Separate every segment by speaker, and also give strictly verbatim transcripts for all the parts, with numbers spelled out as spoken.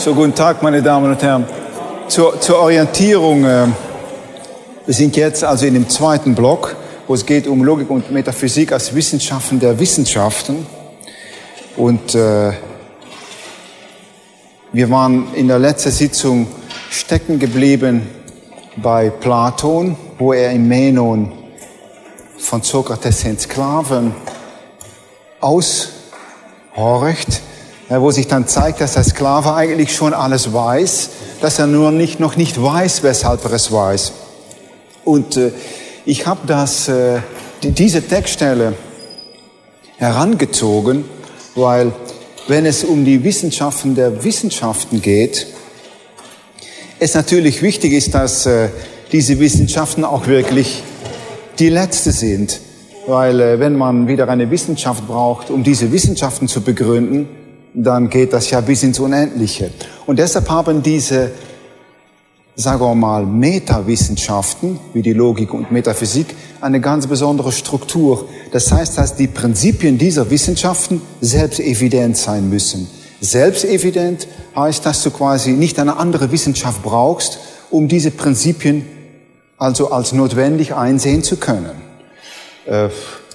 Speaker 1: So, guten Tag, meine Damen und Herren. Zur, zur Orientierung, äh, wir sind jetzt also in dem zweiten Block, wo es geht um Logik und Metaphysik als Wissenschaften der Wissenschaften. Und äh, wir waren in der letzten Sitzung stecken geblieben bei Platon, wo er im Menon von Sokrates den Sklaven aushorcht, wo sich dann zeigt, dass der Sklave eigentlich schon alles weiß, dass er nur nicht, noch nicht weiß, weshalb er es weiß. Und äh, ich habe das, äh, die, diese Textstelle herangezogen, weil wenn es um die Wissenschaften der Wissenschaften geht, es natürlich wichtig ist, dass äh, diese Wissenschaften auch wirklich die letzte sind. Weil äh, wenn man wieder eine Wissenschaft braucht, um diese Wissenschaften zu begründen, dann geht das ja bis ins Unendliche. Und deshalb haben diese, sagen wir mal, Metawissenschaften, wie die Logik und Metaphysik, eine ganz besondere Struktur. Das heißt, dass die Prinzipien dieser Wissenschaften selbstevident sein müssen. Selbstevident heißt, dass du quasi nicht eine andere Wissenschaft brauchst, um diese Prinzipien also als notwendig einsehen zu können. Äh,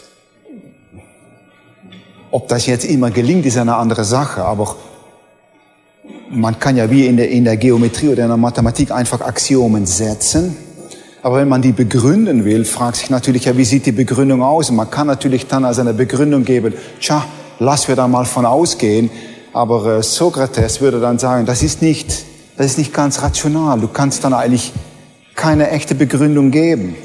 Speaker 1: Ob das jetzt immer gelingt, ist eine andere Sache, aber man kann ja wie in der, in der Geometrie oder in der Mathematik einfach Axiomen setzen. Aber wenn man die begründen will, fragt sich natürlich, ja, wie sieht die Begründung aus? Und man kann natürlich dann als eine Begründung geben, tja, lass wir da mal von ausgehen. Aber äh, Sokrates würde dann sagen, das ist nicht, das ist nicht ganz rational. Du kannst dann eigentlich keine echte Begründung geben.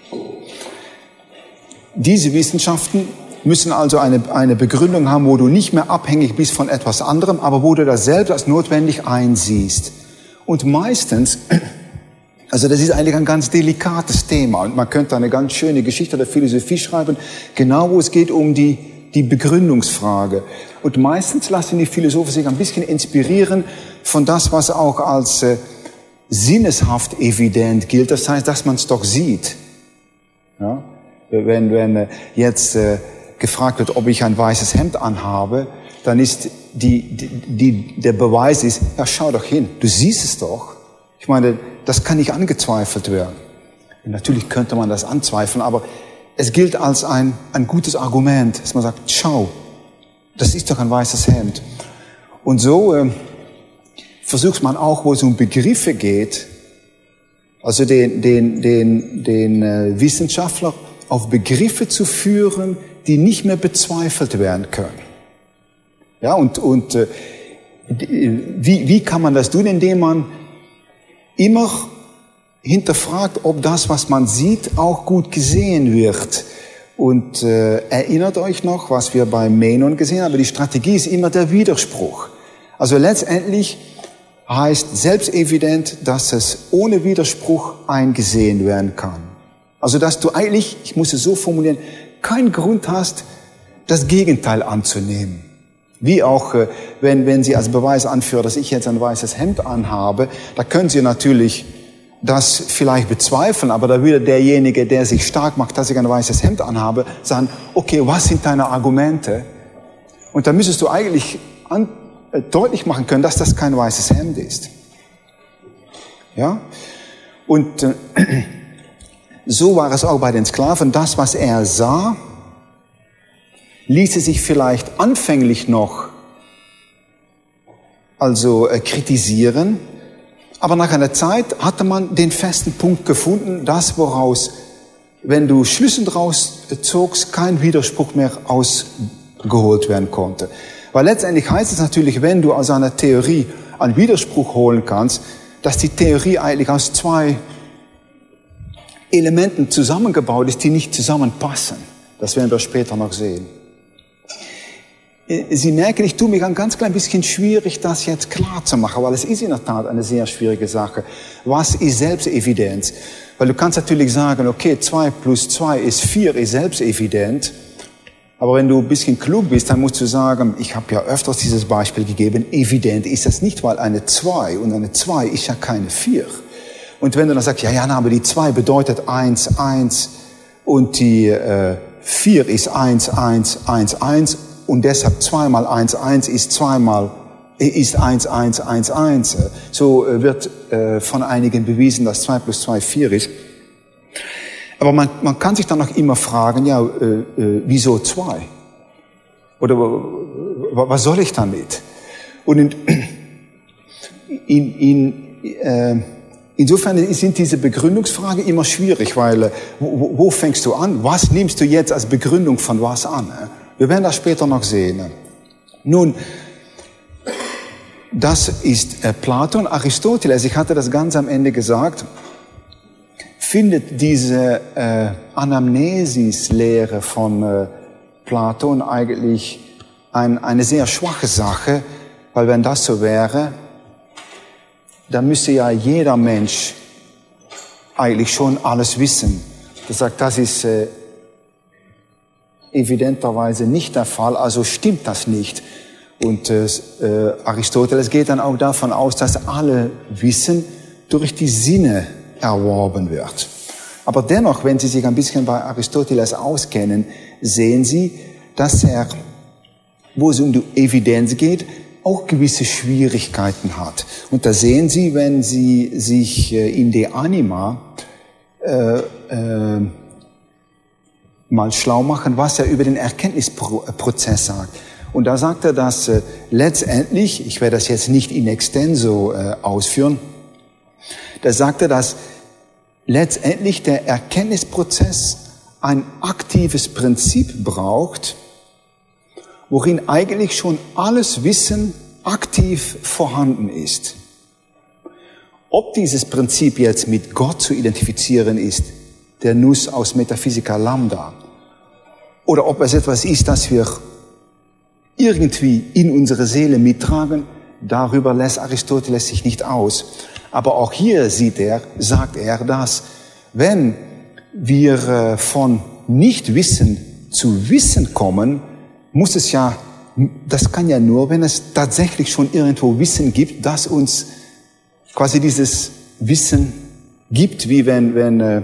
Speaker 1: Diese Wissenschaften müssen also eine, eine Begründung haben, wo du nicht mehr abhängig bist von etwas anderem, aber wo du das selbst als notwendig einsiehst. Und meistens, also das ist eigentlich ein ganz delikates Thema und man könnte eine ganz schöne Geschichte der Philosophie schreiben, genau wo es geht um die, die Begründungsfrage. Und meistens lassen die Philosophen sich ein bisschen inspirieren von das, was auch als äh, sinneshaft evident gilt. Das heißt, dass man es doch sieht. Ja? Wenn, wenn jetzt äh, gefragt wird, ob ich ein weißes Hemd anhabe, dann ist die, die, die, der Beweis ist, ja, schau doch hin, du siehst es doch. Ich meine, das kann nicht angezweifelt werden. Und natürlich könnte man das anzweifeln, aber es gilt als ein, ein gutes Argument, dass man sagt, schau, das ist doch ein weißes Hemd. Und so äh, versucht man auch, wo es um Begriffe geht, also den, den, den, den äh, Wissenschaftler auf Begriffe zu führen, die nicht mehr bezweifelt werden können. Ja, und, und äh, wie, wie kann man das tun? Indem man immer hinterfragt, ob das, was man sieht, auch gut gesehen wird. Und äh, erinnert euch noch, was wir bei Menon gesehen haben, die Strategie ist immer der Widerspruch. Also letztendlich heißt selbstevident, dass es ohne Widerspruch eingesehen werden kann. Also dass du eigentlich, ich muss es so formulieren, keinen Grund hast, das Gegenteil anzunehmen. Wie auch, wenn, wenn Sie als Beweis anführen, dass ich jetzt ein weißes Hemd anhabe, da können Sie natürlich das vielleicht bezweifeln, aber da würde derjenige, der sich stark macht, dass ich ein weißes Hemd anhabe, sagen, okay, was sind deine Argumente? Und da müsstest du eigentlich an, äh, deutlich machen können, dass das kein weißes Hemd ist. Ja? Und äh, so war es auch bei den Sklaven. Das, was er sah, ließe sich vielleicht anfänglich noch also äh, kritisieren, aber nach einer Zeit hatte man den festen Punkt gefunden, das, woraus, wenn du Schlüsse daraus zogst, kein Widerspruch mehr ausgeholt werden konnte. Weil letztendlich heißt es natürlich, wenn du aus einer Theorie einen Widerspruch holen kannst, dass die Theorie eigentlich aus zwei Elementen zusammengebaut ist, die nicht zusammenpassen. Das werden wir später noch sehen. Sie merken, ich tue mich ein ganz klein bisschen schwierig, das jetzt klar zu machen, weil es ist in der Tat eine sehr schwierige Sache. Was ist Selbstevidenz? Weil du kannst natürlich sagen, okay, zwei plus zwei ist vier, ist selbstevident. Aber wenn du ein bisschen klug bist, dann musst du sagen, ich habe ja öfters dieses Beispiel gegeben, evident ist das nicht, weil eine zwei und eine zwei ist ja keine vier. Und wenn du dann sagst, ja, ja, na, aber die zwei bedeutet eins, eins und die äh, vier ist eins, eins, eins, eins und deshalb zwei mal eins, eins ist zwei mal ist eins, eins, eins, eins. So wird äh, von einigen bewiesen, dass zwei plus zwei vier ist. Aber man, man kann sich dann auch immer fragen, ja, äh, äh, wieso zwei? Oder was soll ich damit? Und in, in, in, äh, insofern sind diese Begründungsfragen immer schwierig, weil äh, wo, wo fängst du an? Was nimmst du jetzt als Begründung von was an? Äh? Wir werden das später noch sehen. Äh? Nun, das ist äh, Platon. Aristoteles, ich hatte das ganz am Ende gesagt, findet diese äh, Anamnesis-Lehre von äh, Platon eigentlich ein, eine sehr schwache Sache, weil wenn das so wäre, dann müsste ja jeder Mensch eigentlich schon alles wissen. Er sagt, das ist äh, evidenterweise nicht der Fall, also stimmt das nicht. Und äh, Aristoteles geht dann auch davon aus, dass alle Wissen durch die Sinne erworben wird. Aber dennoch, wenn Sie sich ein bisschen bei Aristoteles auskennen, sehen Sie, dass er, wo es um die Evidenz geht, auch gewisse Schwierigkeiten hat. Und da sehen Sie, wenn Sie sich in De Anima äh, äh, mal schlau machen, was er über den Erkenntnisprozess sagt. Und da sagt er, dass äh, letztendlich, ich werde das jetzt nicht in extenso äh, ausführen, da sagt er, dass letztendlich der Erkenntnisprozess ein aktives Prinzip braucht, worin eigentlich schon alles Wissen aktiv vorhanden ist. Ob dieses Prinzip jetzt mit Gott zu identifizieren ist, der Nous aus Metaphysica Lambda, oder ob es etwas ist, das wir irgendwie in unsere Seele mittragen, darüber lässt Aristoteles sich nicht aus. Aber auch hier sieht er, sagt er, dass wenn wir von Nichtwissen zu Wissen kommen, muss es ja, das kann ja nur, wenn es tatsächlich schon irgendwo Wissen gibt, das uns quasi dieses Wissen gibt, wie wenn, wenn,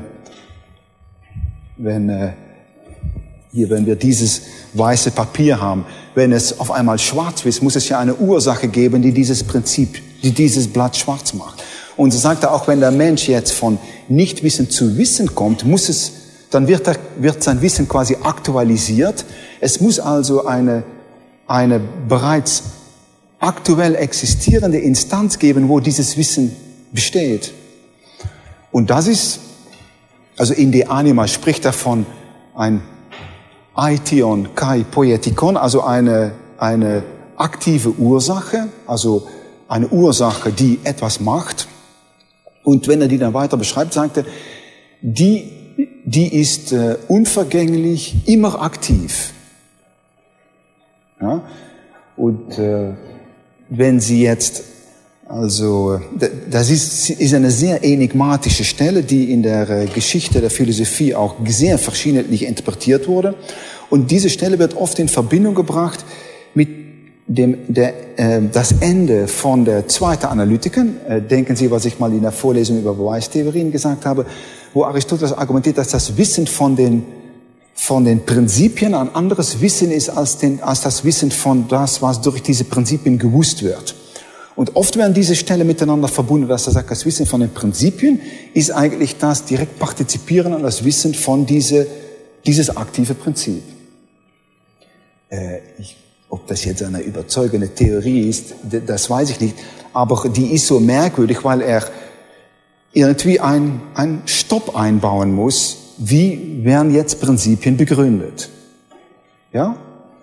Speaker 1: wenn, hier, wenn wir dieses weiße Papier haben. Wenn es auf einmal schwarz ist, muss es ja eine Ursache geben, die dieses Prinzip, die dieses Blatt schwarz macht. Und so sagt er auch, wenn der Mensch jetzt von Nichtwissen zu Wissen kommt, muss es, dann wird, er, wird sein Wissen quasi aktualisiert. Es muss also eine, eine bereits aktuell existierende Instanz geben, wo dieses Wissen besteht. Und das ist, also in De Anima spricht er von ein Aition kai poietikon, also eine, eine aktive Ursache, also eine Ursache, die etwas macht. Und wenn er die dann weiter beschreibt, sagt er, die, die ist äh, unvergänglich, immer aktiv. Ja? Und äh, wenn Sie jetzt, also das ist, ist eine sehr enigmatische Stelle, die in der äh, Geschichte der Philosophie auch sehr verschiedentlich interpretiert wurde. Und diese Stelle wird oft in Verbindung gebracht mit dem, der, äh, das Ende von der zweiten Analytiken. Äh, denken Sie, was ich mal in der Vorlesung über Beweistheorien gesagt habe, wo Aristoteles argumentiert, dass das Wissen von den, von den Prinzipien ein anderes Wissen ist als, den, als das Wissen von das, was durch diese Prinzipien gewusst wird. Und oft werden diese Stellen miteinander verbunden, dass er sagt, das Wissen von den Prinzipien ist eigentlich das direkt Partizipieren an das Wissen von diese, dieses aktive Prinzip. Äh, ich Ob das jetzt eine überzeugende Theorie ist, das weiß ich nicht. Aber die ist so merkwürdig, weil er irgendwie einen, einen Stopp einbauen muss. Wie werden jetzt Prinzipien begründet? Ja?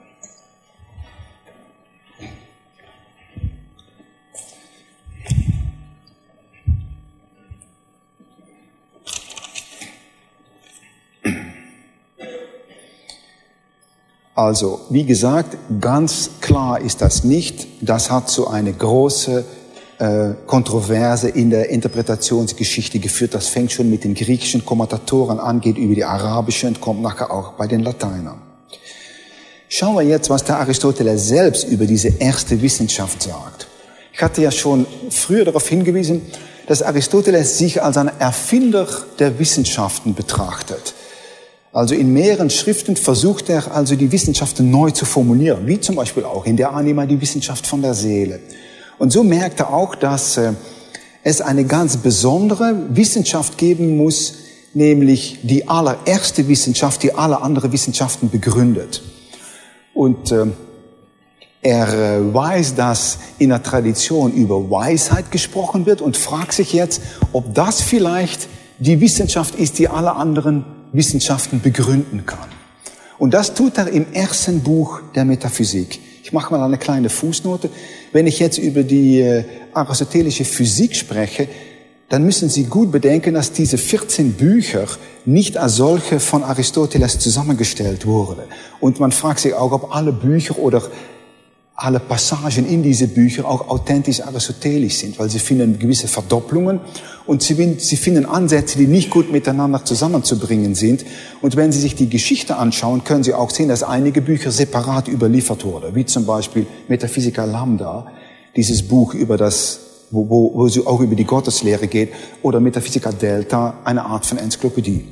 Speaker 1: Also, wie gesagt, ganz klar ist das nicht. Das hat so eine große äh, Kontroverse in der Interpretationsgeschichte geführt. Das fängt schon mit den griechischen Kommentatoren an, geht über die arabische und kommt nachher auch bei den Lateinern. Schauen wir jetzt, was der Aristoteles selbst über diese erste Wissenschaft sagt. Ich hatte ja schon früher darauf hingewiesen, dass Aristoteles sich als ein Erfinder der Wissenschaften betrachtet. Also in mehreren Schriften versucht er also die Wissenschaften neu zu formulieren, wie zum Beispiel auch in der Anima die Wissenschaft von der Seele. Und so merkt er auch, dass äh, es eine ganz besondere Wissenschaft geben muss, nämlich die allererste Wissenschaft, die alle anderen Wissenschaften begründet. Und äh, er äh, weiß, dass in der Tradition über Weisheit gesprochen wird und fragt sich jetzt, ob das vielleicht die Wissenschaft ist, die alle anderen Wissenschaften begründen kann. Und das tut er im ersten Buch der Metaphysik. Ich mache mal eine kleine Fußnote. Wenn ich jetzt über die äh, aristotelische Physik spreche, dann müssen Sie gut bedenken, dass diese vierzehn Bücher nicht als solche von Aristoteles zusammengestellt wurden. Und man fragt sich auch, ob alle Bücher oder alle Passagen in diese Bücher auch authentisch aristotelisch sind, weil sie finden gewisse Verdopplungen und sie, sie finden Ansätze, die nicht gut miteinander zusammenzubringen sind. Und wenn Sie sich die Geschichte anschauen, können Sie auch sehen, dass einige Bücher separat überliefert wurden, wie zum Beispiel Metaphysica Lambda, dieses Buch über das, wo, wo, wo es auch über die Gotteslehre geht, oder Metaphysica Delta, eine Art von Enzyklopädie.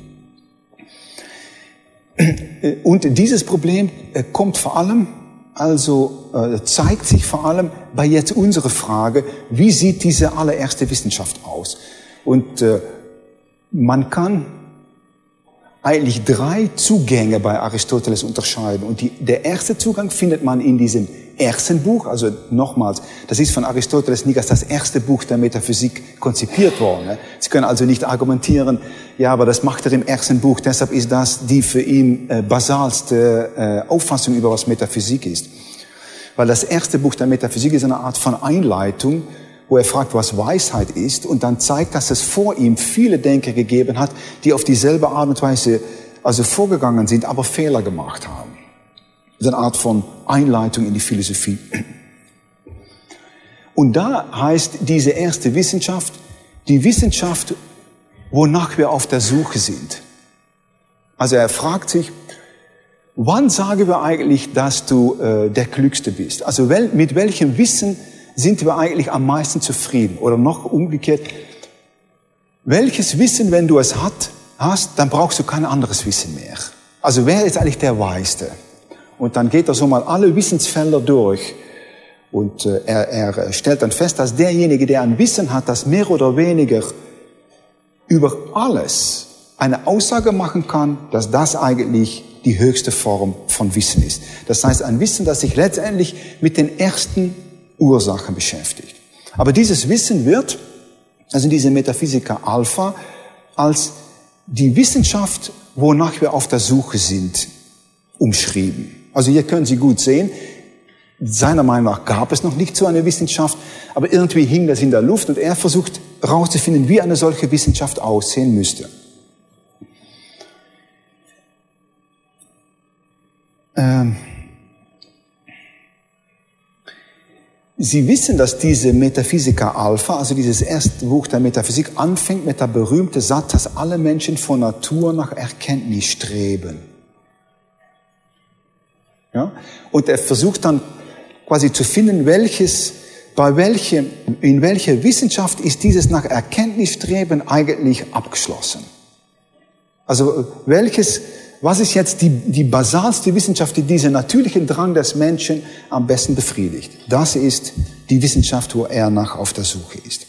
Speaker 1: Und dieses Problem kommt vor allem Also äh, zeigt sich vor allem bei jetzt unserer Frage, wie sieht diese allererste Wissenschaft aus? Und äh, man kann eigentlich drei Zugänge bei Aristoteles unterscheiden. Und die, der erste Zugang findet man in diesem ersten Buch. Also nochmals, das ist von Aristoteles nicht als das erste Buch der Metaphysik konzipiert worden. Ne? Sie können also nicht argumentieren, ja, aber das macht er im ersten Buch, deshalb ist das die für ihn äh, basalste äh, Auffassung über was Metaphysik ist. Weil das erste Buch der Metaphysik ist eine Art von Einleitung, wo er fragt, was Weisheit ist, und dann zeigt, dass es vor ihm viele Denker gegeben hat, die auf dieselbe Art und Weise also vorgegangen sind, aber Fehler gemacht haben. Das ist eine Art von Einleitung in die Philosophie. Und da heißt diese erste Wissenschaft, die Wissenschaft, wonach wir auf der Suche sind. Also er fragt sich, wann sagen wir eigentlich, dass du äh, der Klügste bist? Also wel, mit welchem Wissen sind wir eigentlich am meisten zufrieden? Oder noch umgekehrt, welches Wissen, wenn du es hat, hast, dann brauchst du kein anderes Wissen mehr. Also wer ist eigentlich der Weiste? Und dann geht er so mal alle Wissensfelder durch. Und äh, er, er stellt dann fest, dass derjenige, der ein Wissen hat, das mehr oder weniger über alles eine Aussage machen kann, dass das eigentlich die höchste Form von Wissen ist. Das heißt, ein Wissen, das sich letztendlich mit den ersten Ursachen beschäftigt. Aber dieses Wissen wird, also diese Metaphysica Alpha, als die Wissenschaft, wonach wir auf der Suche sind, umschrieben. Also hier können Sie gut sehen, seiner Meinung nach gab es noch nicht so eine Wissenschaft, aber irgendwie hing das in der Luft und er versucht herauszufinden, wie eine solche Wissenschaft aussehen müsste. Ähm Sie wissen, dass diese Metaphysica Alpha, also dieses erste Buch der Metaphysik, anfängt mit der berühmten Satz, dass alle Menschen von Natur nach Erkenntnis streben. Ja? Und er versucht dann quasi zu finden, welches, bei welchem, in welcher Wissenschaft ist dieses nach Erkenntnisstreben eigentlich abgeschlossen. Also welches, was ist jetzt die, die basalste Wissenschaft, die diesen natürlichen Drang des Menschen am besten befriedigt? Das ist die Wissenschaft, wo er nach auf der Suche ist.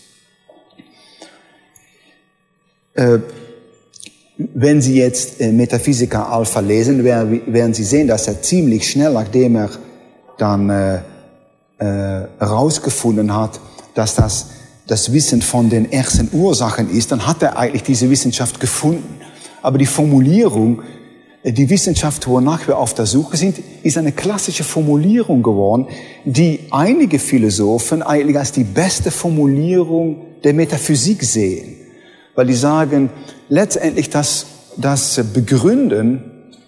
Speaker 1: Äh, wenn Sie jetzt äh, Metaphysica Alpha lesen, werden Sie sehen, dass er ziemlich schnell, nachdem er dann äh, äh, herausgefunden hat, dass das das Wissen von den ersten Ursachen ist, dann hat er eigentlich diese Wissenschaft gefunden. Aber die Formulierung, die Wissenschaft, wonach wir auf der Suche sind, ist eine klassische Formulierung geworden, die einige Philosophen eigentlich als die beste Formulierung der Metaphysik sehen. Weil die sagen, letztendlich das, das Begründen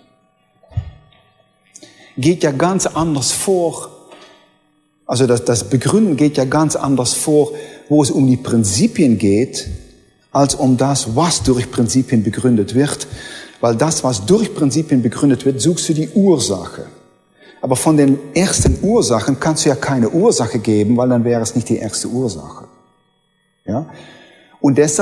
Speaker 1: geht ja ganz anders vor. Also das, das Begründen geht ja ganz anders vor, wo es um die Prinzipien geht, als um das, was durch Prinzipien begründet wird. Weil das, was durch Prinzipien begründet wird, suchst du die Ursache. Aber von den ersten Ursachen kannst du ja keine Ursache geben, weil dann wäre es nicht die erste Ursache. Ja? Und deshalb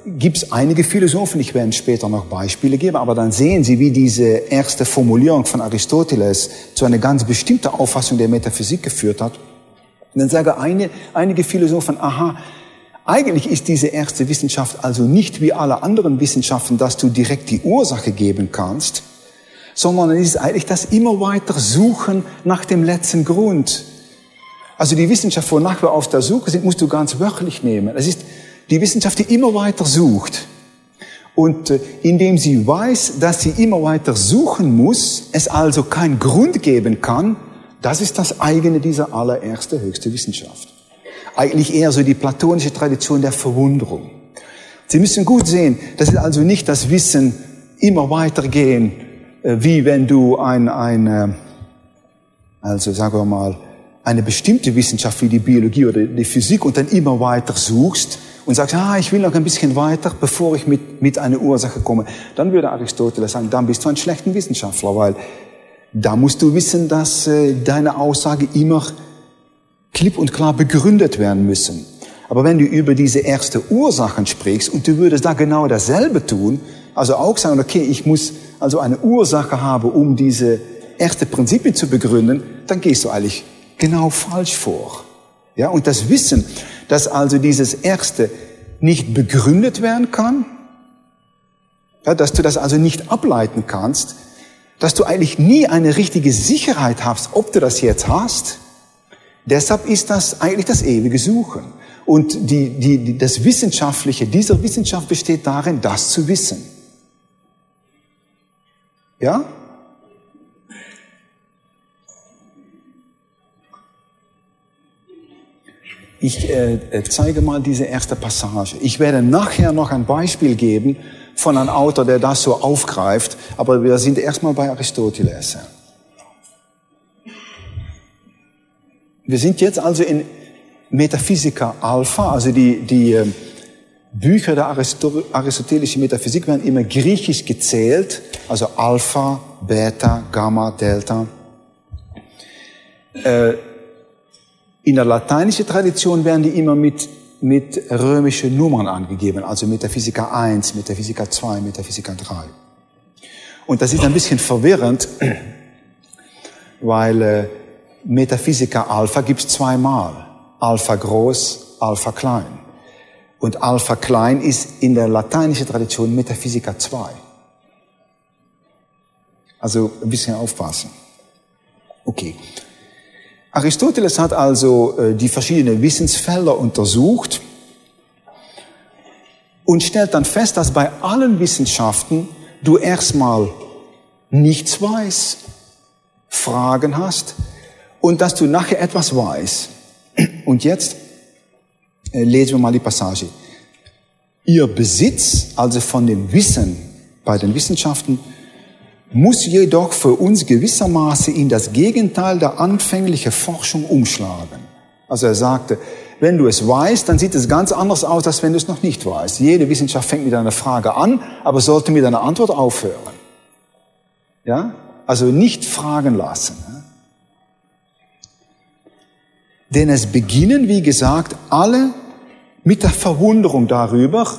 Speaker 1: gibt es einige Philosophen, ich werde später noch Beispiele geben, aber dann sehen Sie, wie diese erste Formulierung von Aristoteles zu einer ganz bestimmten Auffassung der Metaphysik geführt hat. Und dann sagen eine, einige Philosophen, aha, eigentlich ist diese erste Wissenschaft also nicht wie alle anderen Wissenschaften, dass du direkt die Ursache geben kannst, sondern es ist eigentlich das immer weiter Suchen nach dem letzten Grund. Also die Wissenschaft, wonach wir auf der Suche sind, musst du ganz wörtlich nehmen. Es ist die Wissenschaft, die immer weiter sucht. Und äh, indem sie weiß, dass sie immer weiter suchen muss, es also keinen Grund geben kann, das ist das eigene dieser allererste, höchste Wissenschaft. Eigentlich eher so die platonische Tradition der Verwunderung. Sie müssen gut sehen, das ist also nicht das Wissen immer weitergehen, äh, wie wenn du ein, eine, also sagen wir mal, eine bestimmte Wissenschaft wie die Biologie oder die Physik und dann immer weiter suchst und sagst, ah, ich will noch ein bisschen weiter, bevor ich mit, mit einer Ursache komme. Dann würde Aristoteles sagen, dann bist du ein schlechter Wissenschaftler, weil da musst du wissen, dass äh, deine Aussage immer klipp und klar begründet werden müssen. Aber wenn du über diese erste Ursachen sprichst und du würdest da genau dasselbe tun, also auch sagen, okay, ich muss also eine Ursache haben, um diese erste Prinzipien zu begründen, dann gehst du eigentlich genau falsch vor. Ja, und das Wissen, dass also dieses erste nicht begründet werden kann, ja, dass du das also nicht ableiten kannst, dass du eigentlich nie eine richtige Sicherheit hast, ob du das jetzt hast. Deshalb ist das eigentlich das ewige Suchen. Und die, die, die, das Wissenschaftliche dieser Wissenschaft besteht darin, das zu wissen. Ja? Ich äh, zeige mal diese erste Passage. Ich werde nachher noch ein Beispiel geben von einem Autor, der das so aufgreift, aber wir sind erstmal bei Aristoteles. Wir sind jetzt also in Metaphysica Alpha, also die, die äh, Bücher der Aristo aristotelischen Metaphysik werden immer griechisch gezählt, also Alpha, Beta, Gamma, Delta. Äh, in der lateinischen Tradition werden die immer mit, mit römischen Nummern angegeben, also Metaphysica eins, Metaphysica zwei, Metaphysica drei. Und das ist ein bisschen verwirrend, weil äh, Metaphysica Alpha gibt es zweimal. Alpha groß, Alpha klein. Und Alpha klein ist in der lateinischen Tradition Metaphysica zwei. Also ein bisschen aufpassen. Okay. Aristoteles hat also äh, die verschiedenen Wissensfelder untersucht und stellt dann fest, dass bei allen Wissenschaften du erstmal nichts weißt, Fragen hast und dass du nachher etwas weißt. Und jetzt äh, lesen wir mal die Passage. Ihr Besitz, also von dem Wissen bei den Wissenschaften, muss jedoch für uns gewissermaßen in das Gegenteil der anfänglichen Forschung umschlagen. Also er sagte, wenn du es weißt, dann sieht es ganz anders aus, als wenn du es noch nicht weißt. Jede Wissenschaft fängt mit einer Frage an, aber sollte mit einer Antwort aufhören. Ja? Also nicht fragen lassen. Denn es beginnen, wie gesagt, alle mit der Verwunderung darüber,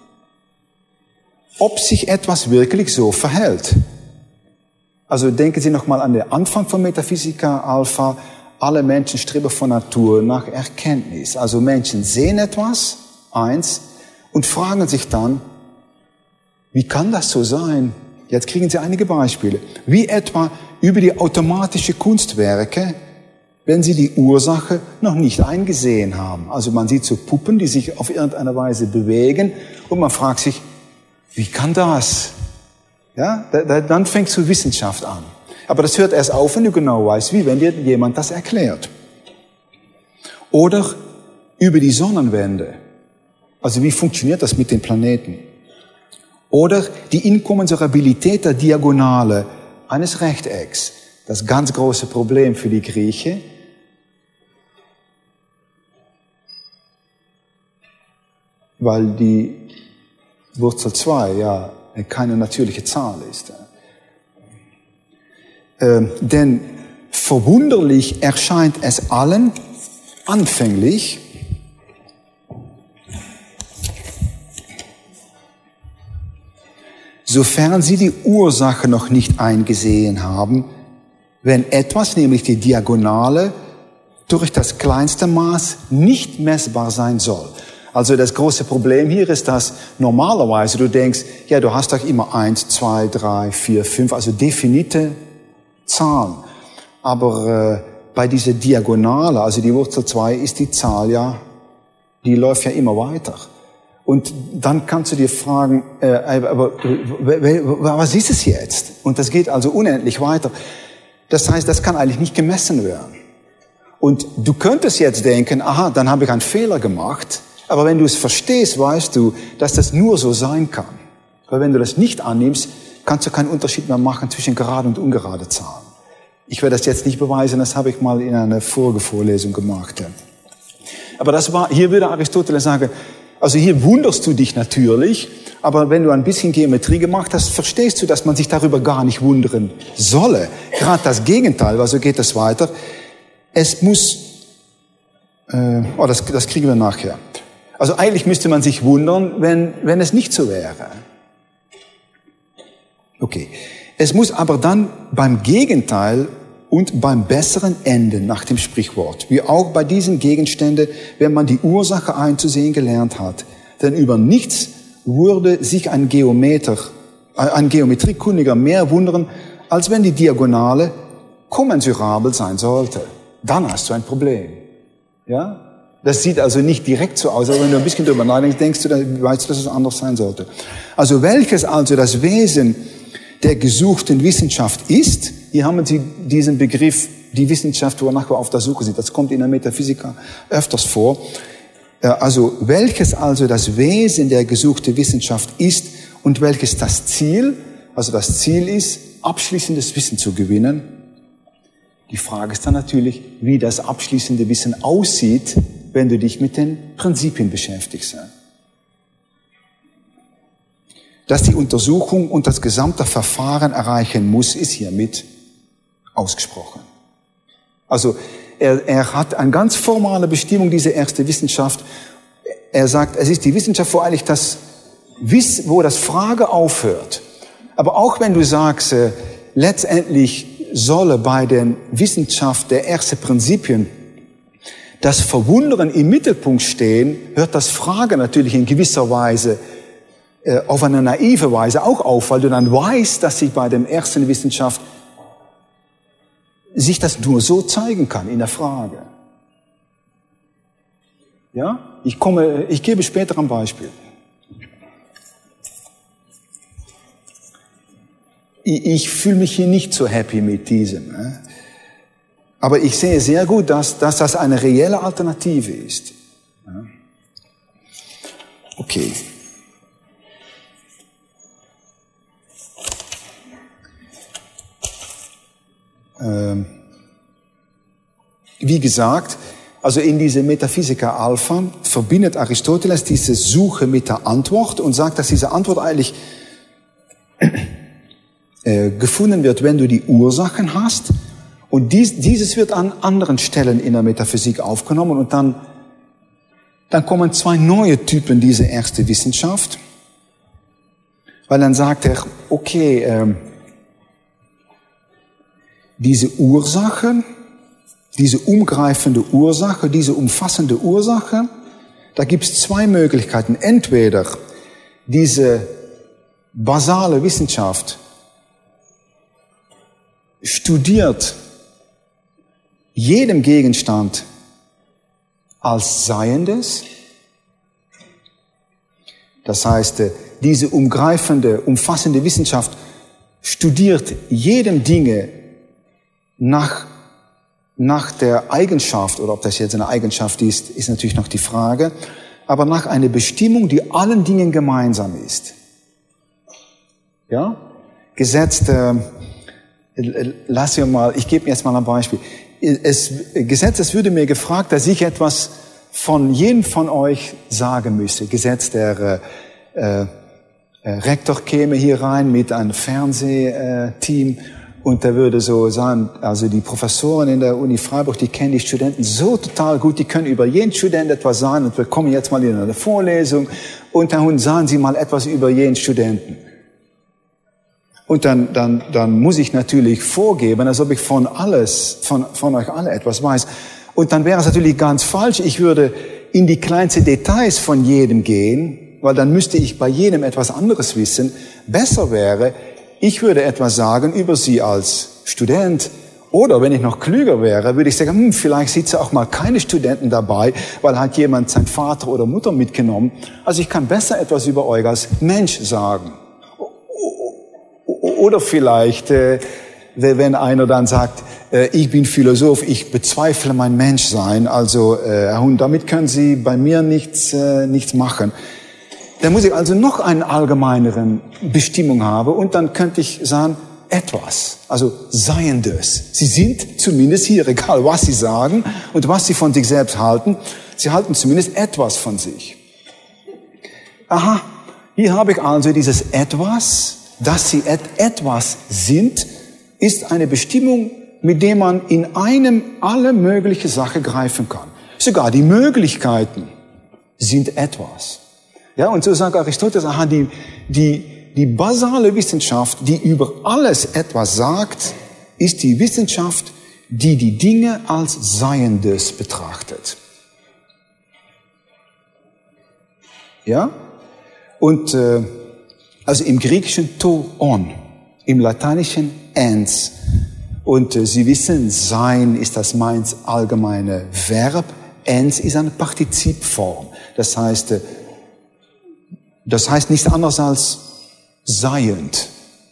Speaker 1: ob sich etwas wirklich so verhält. Also denken Sie nochmal an den Anfang von Metaphysica Alpha. Alle Menschen streben von Natur nach Erkenntnis. Also Menschen sehen etwas, eins, und fragen sich dann, wie kann das so sein? Jetzt kriegen Sie einige Beispiele. Wie etwa über die automatische Kunstwerke, wenn sie die Ursache noch nicht eingesehen haben. Also man sieht so Puppen, die sich auf irgendeine Weise bewegen und man fragt sich, wie kann das? Ja, dann fängt so Wissenschaft an. Aber das hört erst auf, wenn du genau weißt, wie, wenn dir jemand das erklärt. Oder über die Sonnenwende. Also wie funktioniert das mit den Planeten? Oder die Inkommensurabilität der Diagonale eines Rechtecks. Das ganz große Problem für die Griechen. Weil die Wurzel zwei ja keine natürliche Zahl ist. Ähm, denn verwunderlich erscheint es allen anfänglich, sofern sie die Ursache noch nicht eingesehen haben, wenn etwas, nämlich die Diagonale, durch das kleinste Maß nicht messbar sein soll. Also das große Problem hier ist, dass normalerweise du denkst, ja, du hast doch immer eins, zwei, drei, vier, fünf, also definierte Zahlen. Aber äh, bei dieser Diagonale, also die Wurzel zwei, ist die Zahl ja, die läuft ja immer weiter. Und dann kannst du dir fragen, äh, aber äh, was ist es jetzt? Und das geht also unendlich weiter. Das heißt, das kann eigentlich nicht gemessen werden. Und du könntest jetzt denken, aha, dann habe ich einen Fehler gemacht. Aber wenn du es verstehst, weißt du, dass das nur so sein kann. Weil wenn du das nicht annimmst, kannst du keinen Unterschied mehr machen zwischen gerade und ungerade Zahlen. Ich werde das jetzt nicht beweisen, das habe ich mal in einer Vorgevorlesung gemacht. Aber das war, hier würde Aristoteles sagen, also hier wunderst du dich natürlich, aber wenn du ein bisschen Geometrie gemacht hast, verstehst du, dass man sich darüber gar nicht wundern solle. Gerade das Gegenteil, weil so geht es weiter. Es muss, äh, oh, das, das kriegen wir nachher. Also eigentlich müsste man sich wundern, wenn, wenn es nicht so wäre. Okay. Es muss aber dann beim Gegenteil und beim besseren enden nach dem Sprichwort. Wie auch bei diesen Gegenständen, wenn man die Ursache einzusehen gelernt hat. Denn über nichts würde sich ein Geometer, ein Geometriekundiger mehr wundern, als wenn die Diagonale kommensurabel sein sollte. Dann hast du ein Problem. Ja? Das sieht also nicht direkt so aus, aber wenn du ein bisschen drüber nachdenkst, denkst du, dann weißt du, dass es anders sein sollte. Also welches also das Wesen der gesuchten Wissenschaft ist, hier haben Sie diesen Begriff, die Wissenschaft, wonach wir auf der Suche sind. Das kommt in der Metaphysik öfters vor. Also welches also das Wesen der gesuchten Wissenschaft ist und welches das Ziel, also das Ziel ist, abschließendes Wissen zu gewinnen. Die Frage ist dann natürlich, wie das abschließende Wissen aussieht, wenn du dich mit den Prinzipien beschäftigst. Dass die Untersuchung und das gesamte Verfahren erreichen muss, ist hiermit ausgesprochen. Also er, er hat eine ganz formale Bestimmung, diese erste Wissenschaft. Er sagt, es ist die Wissenschaft, wo eigentlich das Wissen, wo das Frage aufhört. Aber auch wenn du sagst, äh, letztendlich solle bei den Wissenschaft der ersten Prinzipien das Verwundern im Mittelpunkt stehen, hört das Frage natürlich in gewisser Weise äh, auf eine naive Weise auch auf, weil du dann weißt, dass sich bei dem ersten Wissenschaft sich das nur so zeigen kann in der Frage. Ja? Ich komme, ich gebe später ein Beispiel. Ich, ich fühle mich hier nicht so happy mit diesem. Ne? Aber ich sehe sehr gut, dass, dass das eine reelle Alternative ist. Ja? Okay. Ähm, wie gesagt, also in diese Metaphysica Alpha verbindet Aristoteles diese Suche mit der Antwort und sagt, dass diese Antwort eigentlich äh, gefunden wird, wenn du die Ursachen hast. Und dies, dieses wird an anderen Stellen in der Metaphysik aufgenommen und dann, dann kommen zwei neue Typen dieser erste Wissenschaft. Weil dann sagt er, okay, ähm, diese Ursache, diese umgreifende Ursache, diese umfassende Ursache, da gibt es zwei Möglichkeiten. Entweder diese basale Wissenschaft studiert jedem Gegenstand als Seiendes. Das heißt, diese umgreifende, umfassende Wissenschaft studiert jedem Dinge nach, nach der Eigenschaft, oder ob das jetzt eine Eigenschaft ist, ist natürlich noch die Frage, aber nach einer Bestimmung, die allen Dingen gemeinsam ist. Ja? Gesetzt, äh, lass mir mal, ich gebe mir jetzt mal ein Beispiel. Es, gesetzt, es würde mir gefragt, dass ich etwas von jedem von euch sagen müsste. Gesetzt, der äh, äh, Rektor käme hier rein mit einem Fernsehteam und der würde so sagen, also die Professoren in der Uni Freiburg, die kennen die Studenten so total gut, die können über jeden Student etwas sagen und wir kommen jetzt mal in eine Vorlesung und dann sagen sie mal etwas über jeden Studenten. Und dann, dann, dann muss ich natürlich vorgeben, als ob ich von alles, von, von euch alle etwas weiß. Und dann wäre es natürlich ganz falsch. Ich würde in die kleinsten Details von jedem gehen, weil dann müsste ich bei jedem etwas anderes wissen. Besser wäre, ich würde etwas sagen über Sie als Student. Oder wenn ich noch klüger wäre, würde ich sagen, hm, vielleicht sitzen auch mal keine Studenten dabei, weil hat jemand seinen Vater oder Mutter mitgenommen. Also ich kann besser etwas über euch als Mensch sagen. Oder vielleicht, äh, wenn einer dann sagt, äh, ich bin Philosoph, ich bezweifle mein Menschsein, also äh, und damit können Sie bei mir nichts, äh, nichts machen. Dann muss ich also noch eine allgemeinere Bestimmung haben und dann könnte ich sagen, etwas, also Seiendes. Sie sind zumindest hier, egal was Sie sagen und was Sie von sich selbst halten, Sie halten zumindest etwas von sich. Aha, hier habe ich also dieses Etwas, dass Sie et etwas sind, ist eine Bestimmung, mit der man in einem alle mögliche Sachen greifen kann. Sogar die Möglichkeiten sind etwas. Ja, und so sagt Aristoteles, aha, die, die, die basale Wissenschaft, die über alles etwas sagt, ist die Wissenschaft, die die Dinge als Seiendes betrachtet. Ja? Und, äh, also im Griechischen to on, im Lateinischen ens. Und äh, Sie wissen, sein ist das meins allgemeine Verb, ens ist eine Partizipform. Das heißt, äh, das heißt nichts anderes als seiend.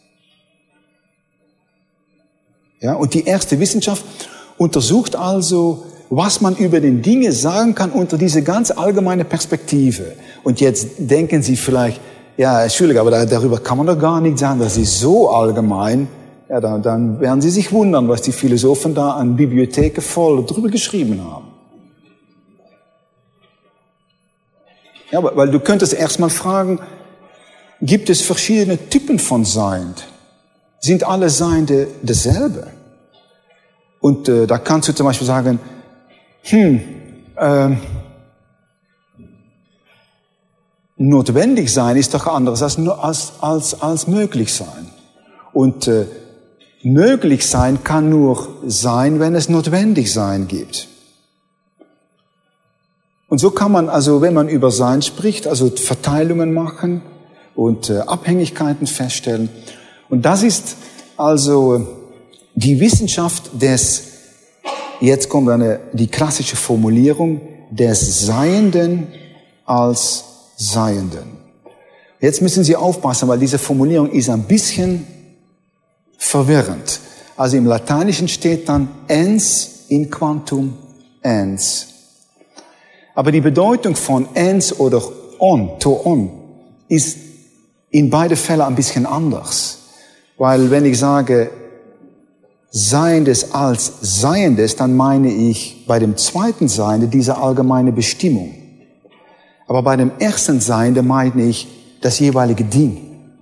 Speaker 1: Ja, und die erste Wissenschaft untersucht also, was man über den Dinge sagen kann unter diese ganz allgemeine Perspektive. Und jetzt denken Sie vielleicht, ja, Entschuldigung, aber da, darüber kann man doch gar nicht sagen, das ist so allgemein. Ja, dann, dann werden Sie sich wundern, was die Philosophen da an Bibliotheken voll drüber geschrieben haben. Ja, weil du könntest erstmal fragen, gibt es verschiedene Typen von Seiend? Sind alle Seiende dasselbe? Und äh, da kannst du zum Beispiel sagen, hm, äh, notwendig sein ist doch anders als, als, als, als möglich sein. Und äh, möglich sein kann nur sein, wenn es notwendig sein gibt. Und so kann man also, wenn man über Sein spricht, also Verteilungen machen und äh, Abhängigkeiten feststellen. Und das ist also die Wissenschaft des, jetzt kommt eine, die klassische Formulierung, des Seienden als Seienden. Jetzt müssen Sie aufpassen, weil diese Formulierung ist ein bisschen verwirrend. Also im Lateinischen steht dann ens in quantum ens. Aber die Bedeutung von ens oder on, to on, ist in beide Fälle ein bisschen anders. Weil wenn ich sage Seiendes als Seiendes, dann meine ich bei dem zweiten Seiende diese allgemeine Bestimmung. Aber bei dem ersten Seiende meine ich das jeweilige Ding.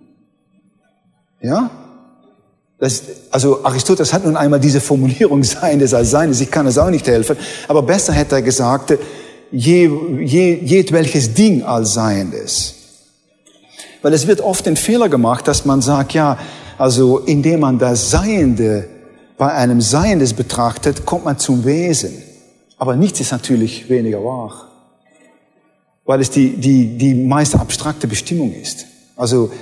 Speaker 1: Ja? Das, also Aristoteles hat nun einmal diese Formulierung Seiendes als Seiendes, ich kann es auch nicht helfen, aber besser hätte er gesagt, je, je, jedwelches Ding als Seiendes. Weil es wird oft den Fehler gemacht, dass man sagt, ja, also indem man das Seiende bei einem Seiendes betrachtet, kommt man zum Wesen. Aber nichts ist natürlich weniger wahr. Weil es die, die, die meist abstrakte Bestimmung ist. Also,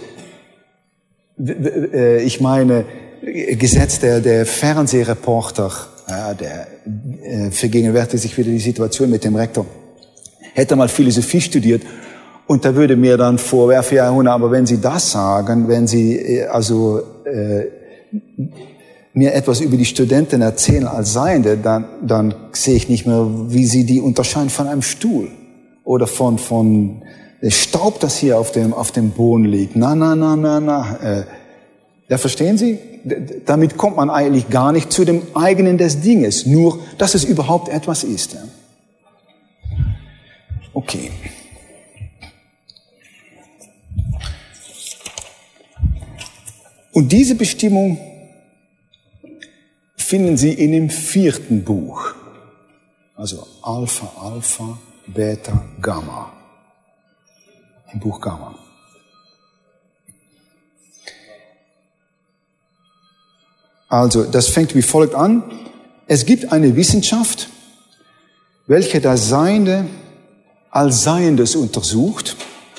Speaker 1: ich meine, Gesetz der, der Fernsehreporter, ja, der äh, vergegenwärtigt sich wieder die Situation mit dem Rektor, hätte mal Philosophie studiert und da würde mir dann vorwerfen, ja, aber wenn Sie das sagen, wenn Sie äh, also äh, mir etwas über die Studenten erzählen als Seiende, dann, dann sehe ich nicht mehr, wie Sie die unterscheiden von einem Stuhl oder von, von Staub, das hier auf dem, auf dem Boden liegt. Na, na, na, na, na. Äh, ja, verstehen Sie? D- damit kommt man eigentlich gar nicht zu dem eigenen des Dinges, nur, dass es überhaupt etwas ist. Ja. Okay. Und diese Bestimmung finden Sie in dem vierten Buch. Also Alpha, Alpha, Beta, Gamma. Im Buch Gamma. Also, das fängt wie folgt an. Es gibt eine Wissenschaft, welche das Seiende als Seiendes untersucht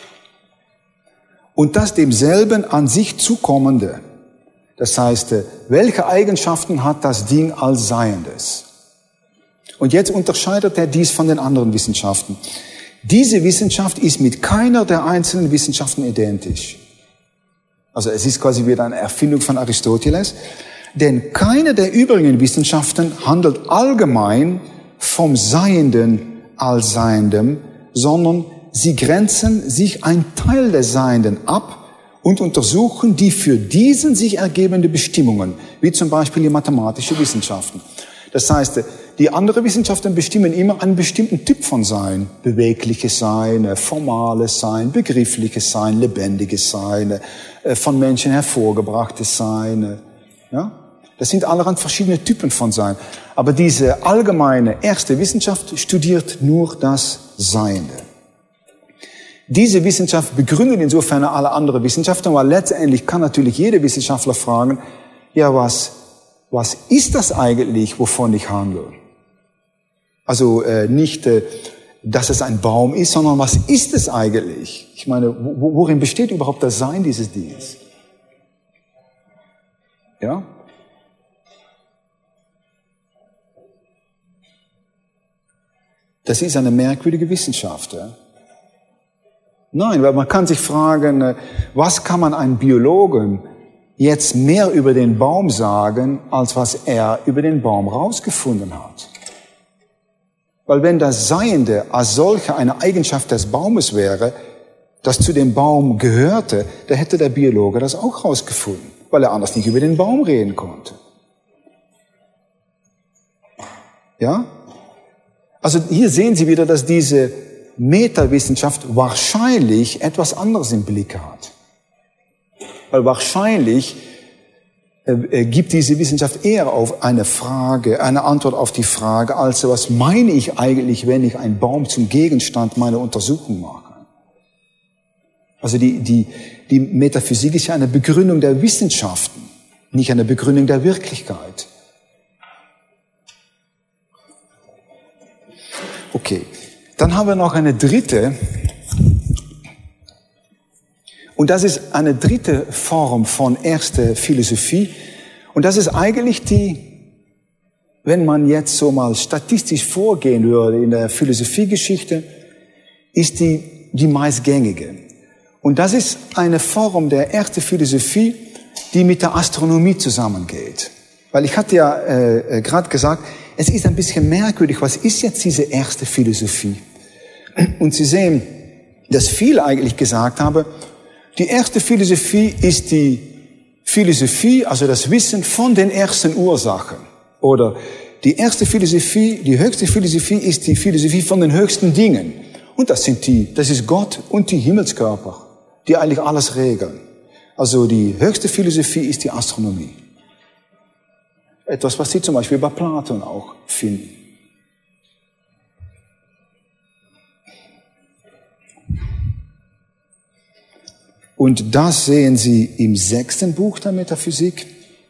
Speaker 1: und das demselben an sich zukommende. Das heißt, welche Eigenschaften hat das Ding als Seiendes? Und jetzt unterscheidet er dies von den anderen Wissenschaften. Diese Wissenschaft ist mit keiner der einzelnen Wissenschaften identisch. Also es ist quasi wieder eine Erfindung von Aristoteles. Denn keine der übrigen Wissenschaften handelt allgemein vom Seienden als Seiendem, sondern sie grenzen sich ein Teil des Seienden ab und untersuchen die für diesen sich ergebende Bestimmungen, wie zum Beispiel die mathematische Wissenschaften. Das heißt, die anderen Wissenschaften bestimmen immer einen bestimmten Typ von Sein. Bewegliches Sein, formales Sein, begriffliches Sein, lebendiges Sein, von Menschen hervorgebrachtes Sein. Ja? Das sind allerhand verschiedene Typen von Sein. Aber diese allgemeine erste Wissenschaft studiert nur das Seiende. Diese Wissenschaft begründet insofern alle anderen Wissenschaften, weil letztendlich kann natürlich jeder Wissenschaftler fragen, ja, was, was ist das eigentlich, wovon ich handle? Also äh, nicht, äh, dass es ein Baum ist, sondern was ist es eigentlich? Ich meine, wo, worin besteht überhaupt das Sein dieses Dinges? Ja? Das ist eine merkwürdige Wissenschaft. Ja? Nein, weil man kann sich fragen, was kann man einem Biologen jetzt mehr über den Baum sagen, als was er über den Baum rausgefunden hat? Weil wenn das Seiende als solche eine Eigenschaft des Baumes wäre, das zu dem Baum gehörte, dann hätte der Biologe das auch rausgefunden, weil er anders nicht über den Baum reden konnte. Ja? Also hier sehen Sie wieder, dass diese Metawissenschaft wahrscheinlich etwas anderes im Blick hat. Weil wahrscheinlich äh, gibt diese Wissenschaft eher auf eine Frage, eine Antwort auf die Frage, als was meine ich eigentlich, wenn ich einen Baum zum Gegenstand meiner Untersuchung mache. Also die, die, die Metaphysik ist ja eine Begründung der Wissenschaften, nicht eine Begründung der Wirklichkeit. Okay. Dann haben wir noch eine dritte, und das ist eine dritte Form von erster Philosophie, und das ist eigentlich die, wenn man jetzt so mal statistisch vorgehen würde in der Philosophiegeschichte, ist die, die meistgängige. Und das ist eine Form der ersten Philosophie, die mit der Astronomie zusammengeht. Weil ich hatte ja äh, gerade gesagt, es ist ein bisschen merkwürdig, was ist jetzt diese erste Philosophie? Und Sie sehen, dass viele eigentlich gesagt haben, die erste Philosophie ist die Philosophie, also das Wissen von den ersten Ursachen. Oder die erste Philosophie, die höchste Philosophie ist die Philosophie von den höchsten Dingen. Und das sind die, das ist Gott und die Himmelskörper, die eigentlich alles regeln. Also die höchste Philosophie ist die Astronomie. Etwas, was Sie zum Beispiel bei Platon auch finden. Und das sehen Sie im sechsten Buch der Metaphysik.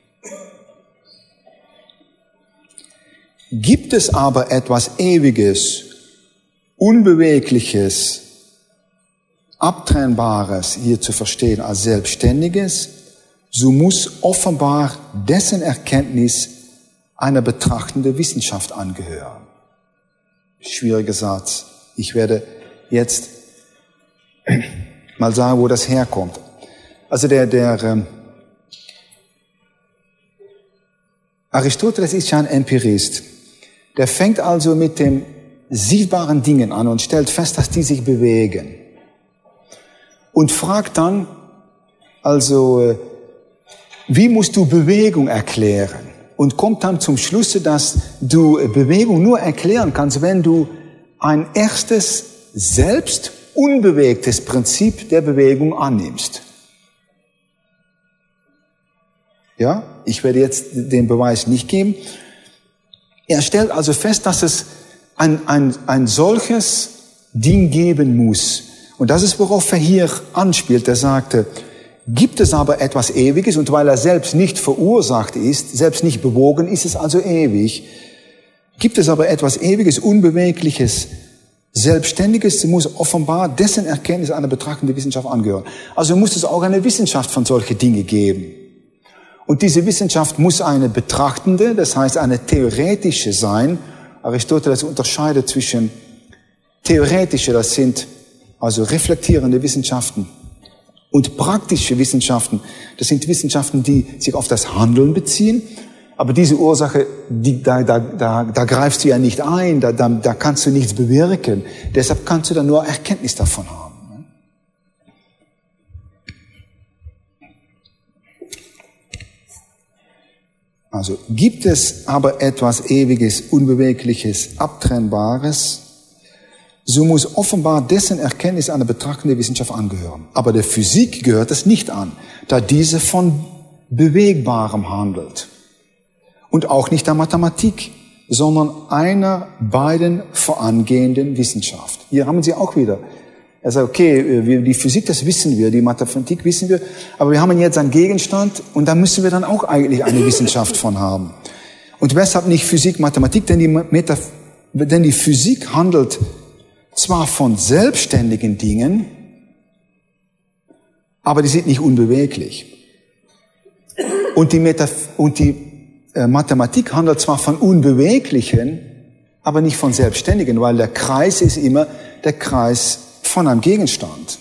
Speaker 1: Gibt es aber etwas Ewiges, Unbewegliches, Abtrennbares hier zu verstehen als Selbstständiges, so muss offenbar dessen Erkenntnis einer betrachtenden Wissenschaft angehören. Schwieriger Satz. Ich werde jetzt mal sagen, wo das herkommt. Also der, der ähm, Aristoteles ist ja ein Empirist. Der fängt also mit den sichtbaren Dingen an und stellt fest, dass die sich bewegen. Und fragt dann, also, äh, wie musst du Bewegung erklären? Und kommt dann zum Schluss, dass du Bewegung nur erklären kannst, wenn du ein erstes, selbst unbewegtes Prinzip der Bewegung annimmst. Ja, ich werde jetzt den Beweis nicht geben. Er stellt also fest, dass es ein, ein, ein solches Ding geben muss. Und das ist, worauf er hier anspielt. Er sagte, Gibt es aber etwas Ewiges, und weil er selbst nicht verursacht ist, selbst nicht bewogen, ist es also ewig. Gibt es aber etwas Ewiges, Unbewegliches, Selbstständiges, so muss offenbar dessen Erkenntnis einer betrachtenden Wissenschaft angehören. Also muss es auch eine Wissenschaft von solchen Dingen geben. Und diese Wissenschaft muss eine betrachtende, das heißt eine theoretische sein. Aristoteles unterscheidet zwischen theoretische, das sind also reflektierende Wissenschaften, und praktische Wissenschaften, das sind Wissenschaften, die sich auf das Handeln beziehen. Aber diese Ursache, die, da, da, da, da greifst du ja nicht ein, da, da, da kannst du nichts bewirken. Deshalb kannst du dann nur Erkenntnis davon haben. Also gibt es aber etwas Ewiges, Unbewegliches, Abtrennbares, so muss offenbar dessen Erkenntnis einer betrachtenden Wissenschaft angehören. Aber der Physik gehört es nicht an, da diese von Bewegbarem handelt. Und auch nicht der Mathematik, sondern einer beiden vorangehenden Wissenschaft. Hier haben Sie auch wieder. Er sagt, okay, wir, die Physik, das wissen wir, die Mathematik wissen wir, aber wir haben jetzt einen Gegenstand und da müssen wir dann auch eigentlich eine Wissenschaft von haben. Und weshalb nicht Physik, Mathematik? Denn die, Metaph- denn die Physik handelt zwar von selbstständigen Dingen, aber die sind nicht unbeweglich. Und die, Metaph- und die äh, Mathematik handelt zwar von Unbeweglichen, aber nicht von Selbstständigen, weil der Kreis ist immer der Kreis von einem Gegenstand.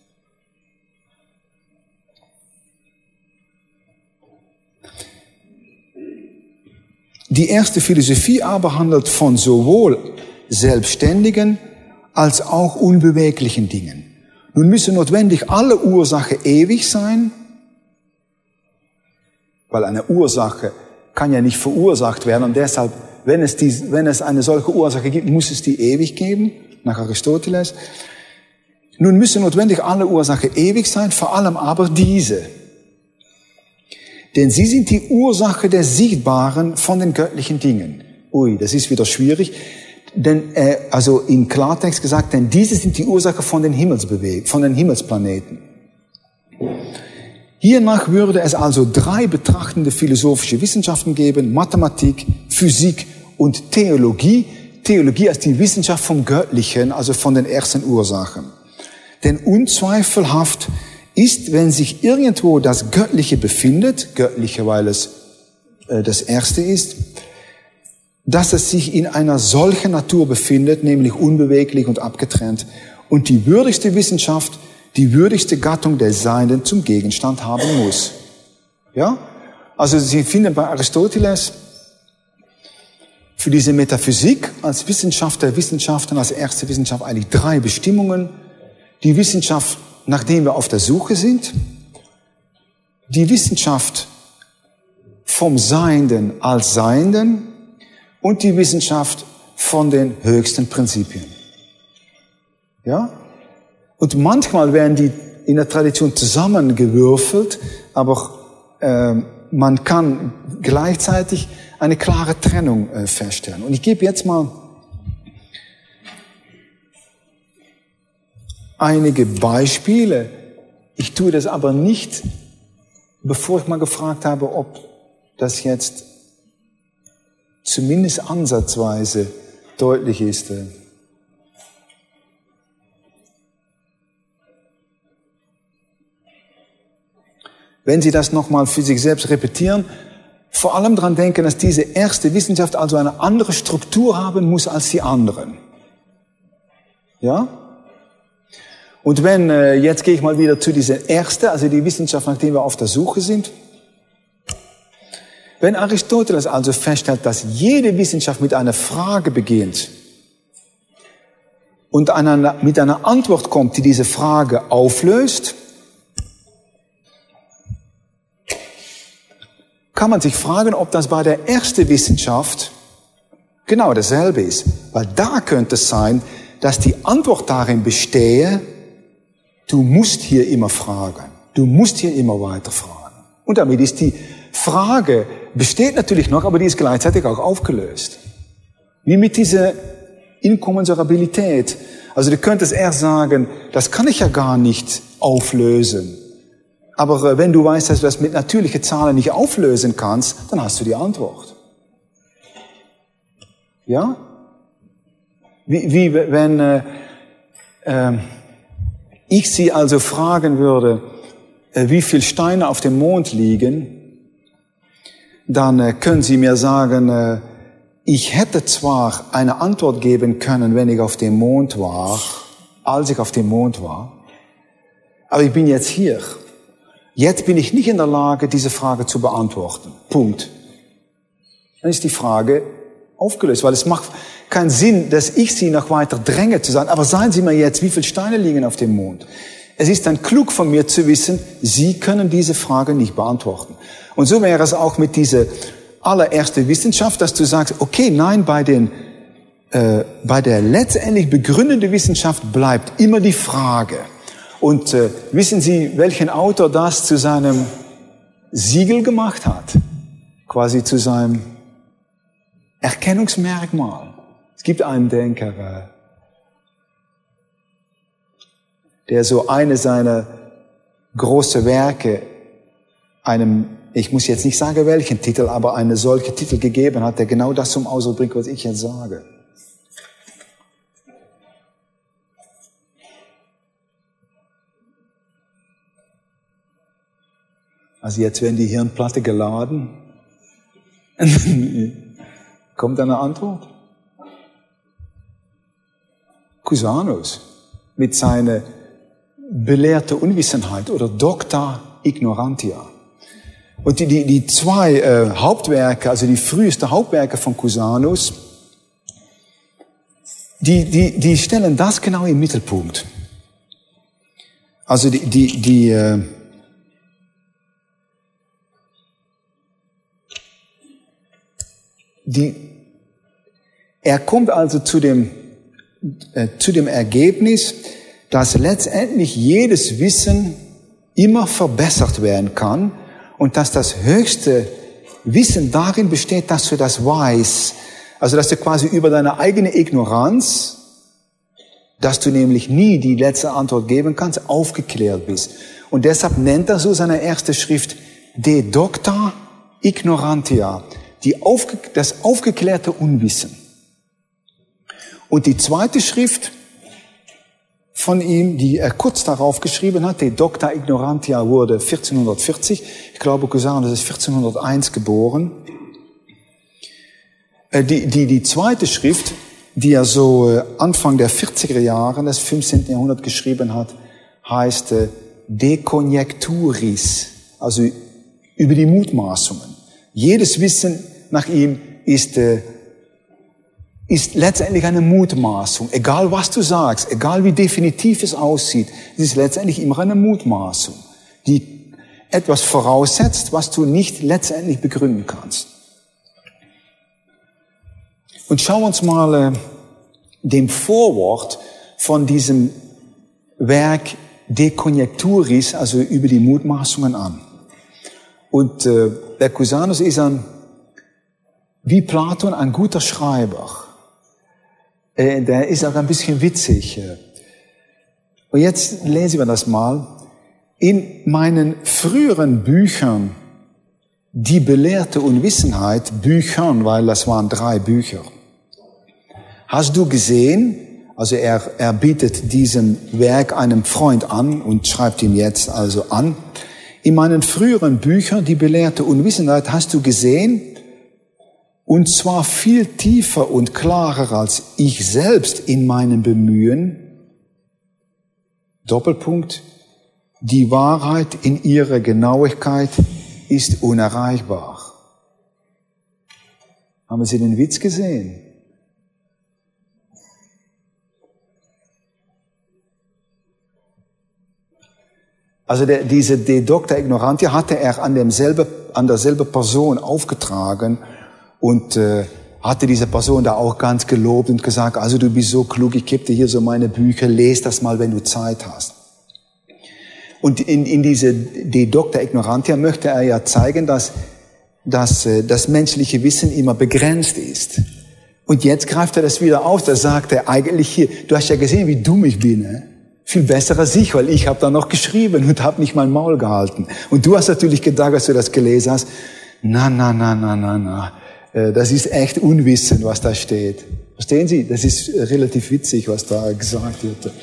Speaker 1: Die erste Philosophie aber handelt von sowohl selbstständigen als auch unbeweglichen Dingen. Nun müssen notwendig alle Ursachen ewig sein, weil eine Ursache kann ja nicht verursacht werden und deshalb, wenn es, die, wenn es eine solche Ursache gibt, muss es die ewig geben, nach Aristoteles. Nun müssen notwendig alle Ursachen ewig sein, vor allem aber diese. Denn sie sind die Ursache der Sichtbaren von den göttlichen Dingen. Ui, das ist wieder schwierig. Denn, äh, also in Klartext gesagt, denn diese sind die Ursache von den Himmelsbewegungen, von den Himmelsplaneten. Hiernach würde es also drei betrachtende philosophische Wissenschaften geben: Mathematik, Physik und Theologie. Theologie als die Wissenschaft vom Göttlichen, also von den ersten Ursachen. Denn unzweifelhaft ist, wenn sich irgendwo das Göttliche befindet, Göttliche, weil es äh, das Erste ist, dass es sich in einer solchen Natur befindet, nämlich unbeweglich und abgetrennt, und die würdigste Wissenschaft, die würdigste Gattung der Seienden zum Gegenstand haben muss. Ja? Also Sie finden bei Aristoteles für diese Metaphysik als Wissenschaft der Wissenschaften, als erste Wissenschaft eigentlich drei Bestimmungen. Die Wissenschaft, nachdem wir auf der Suche sind, die Wissenschaft vom Seienden als Seienden und die Wissenschaft von den höchsten Prinzipien. Ja? Und manchmal werden die in der Tradition zusammengewürfelt, aber äh, man kann gleichzeitig eine klare Trennung äh, feststellen. Und ich gebe jetzt mal einige Beispiele. Ich tue das aber nicht, bevor ich mal gefragt habe, ob das jetzt zumindest ansatzweise deutlich ist. Wenn Sie das nochmal für sich selbst repetieren, vor allem daran denken, dass diese erste Wissenschaft also eine andere Struktur haben muss als die anderen. Ja? Und wenn, äh, jetzt gehe ich mal wieder zu dieser ersten, also die Wissenschaft, nachdem wir auf der Suche sind. Wenn Aristoteles also feststellt, dass jede Wissenschaft mit einer Frage beginnt und einer, mit einer Antwort kommt, die diese Frage auflöst, kann man sich fragen, ob das bei der ersten Wissenschaft genau dasselbe ist. Weil da könnte es sein, dass die Antwort darin bestehe, du musst hier immer fragen. Du musst hier immer weiter fragen. Und damit ist die Frage, besteht natürlich noch, aber die ist gleichzeitig auch aufgelöst. Wie mit dieser Inkommensurabilität. Also du könntest erst sagen, das kann ich ja gar nicht auflösen. Aber äh, wenn du weißt, dass du das mit natürlichen Zahlen nicht auflösen kannst, dann hast du die Antwort. Ja? Wie, wie wenn äh, äh, ich Sie also fragen würde, äh, wie viele Steine auf dem Mond liegen, dann äh, können Sie mir sagen, äh, ich hätte zwar eine Antwort geben können, wenn ich auf dem Mond war, als ich auf dem Mond war, aber ich bin jetzt hier. Jetzt bin ich nicht in der Lage, diese Frage zu beantworten. Punkt. Dann ist die Frage aufgelöst, weil es macht keinen Sinn, dass ich Sie noch weiter dränge zu sagen, aber sagen Sie mir jetzt, wie viele Steine liegen auf dem Mond? Es ist dann klug von mir zu wissen, Sie können diese Frage nicht beantworten. Und so wäre es auch mit dieser allerersten Wissenschaft, dass du sagst, okay, nein, bei den, äh, bei der letztendlich begründenden Wissenschaft bleibt immer die Frage. Und äh, wissen Sie, welchen Autor das zu seinem Siegel gemacht hat? Quasi zu seinem Erkennungsmerkmal. Es gibt einen Denker, äh, der so eine seiner großen Werke einem, ich muss jetzt nicht sagen welchen Titel, aber eine solche Titel gegeben hat, der genau das zum Ausdruck bringt, was ich jetzt sage. Also jetzt werden die Hirnplatte geladen. Kommt eine Antwort? Cusanus mit seiner belehrte Unwissenheit oder Docta Ignorantia. Und die, die, die zwei äh, Hauptwerke, also die frühesten Hauptwerke von Cusanus, die, die, die stellen das genau im Mittelpunkt. Also die, die, die äh, Die, er kommt also zu dem, äh, zu dem Ergebnis, dass letztendlich jedes Wissen immer verbessert werden kann und dass das höchste Wissen darin besteht, dass du das weißt. Also dass du quasi über deine eigene Ignoranz, dass du nämlich nie die letzte Antwort geben kannst, aufgeklärt bist. Und deshalb nennt er so seine erste Schrift De Docta Ignorantia. Die aufge, das aufgeklärte Unwissen. Und die zweite Schrift von ihm, die er kurz darauf geschrieben hat, die Docta Ignorantia, wurde vierzehnhundertvierzig. Ich glaube, Cusanus ist vierzehnhunderteins geboren. Die, die, die zweite Schrift, die er so Anfang der vierziger Jahre des fünfzehnten Jahrhunderts geschrieben hat, heißt De Conjecturis, also über die Mutmaßungen. Jedes Wissen nach ihm ist, äh, ist letztendlich eine Mutmaßung. Egal was du sagst, egal wie definitiv es aussieht, es ist letztendlich immer eine Mutmaßung, die etwas voraussetzt, was du nicht letztendlich begründen kannst. Und schau uns mal äh, dem Vorwort von diesem Werk De Conjecturis, also über die Mutmaßungen an. Und äh, der Cusanus ist ein, wie Platon, ein guter Schreiber. Äh, der ist auch ein bisschen witzig. Und jetzt lesen wir das mal. In meinen früheren Büchern, die belehrte Unwissenheit, Büchern, weil das waren drei Bücher, hast du gesehen, also er, er bietet diesem Werk einem Freund an und schreibt ihm jetzt also an, in meinen früheren Büchern, die belehrte Unwissenheit, hast du gesehen, und zwar viel tiefer und klarer als ich selbst in meinem Bemühen, Doppelpunkt, die Wahrheit in ihrer Genauigkeit ist unerreichbar. Haben Sie den Witz gesehen? Also der, diese De Docta Ignorantia hatte er an demselben, an derselben Person aufgetragen und äh, hatte diese Person da auch ganz gelobt und gesagt, also du bist so klug, ich gebe dir hier so meine Bücher, lese das mal, wenn du Zeit hast. Und in, in diese De Docta Ignorantia möchte er ja zeigen, dass, dass äh, das menschliche Wissen immer begrenzt ist. Und jetzt greift er das wieder auf, da sagt er eigentlich hier, du hast ja gesehen, wie dumm ich bin, ne? Viel besser als ich, weil ich habe da noch geschrieben und habe nicht mein Maul gehalten. Und du hast natürlich gedacht, als du das gelesen hast, na, na, na, na, na, na, das ist echt Unwissen, was da steht. Verstehen Sie? Das ist relativ witzig, was da gesagt wird.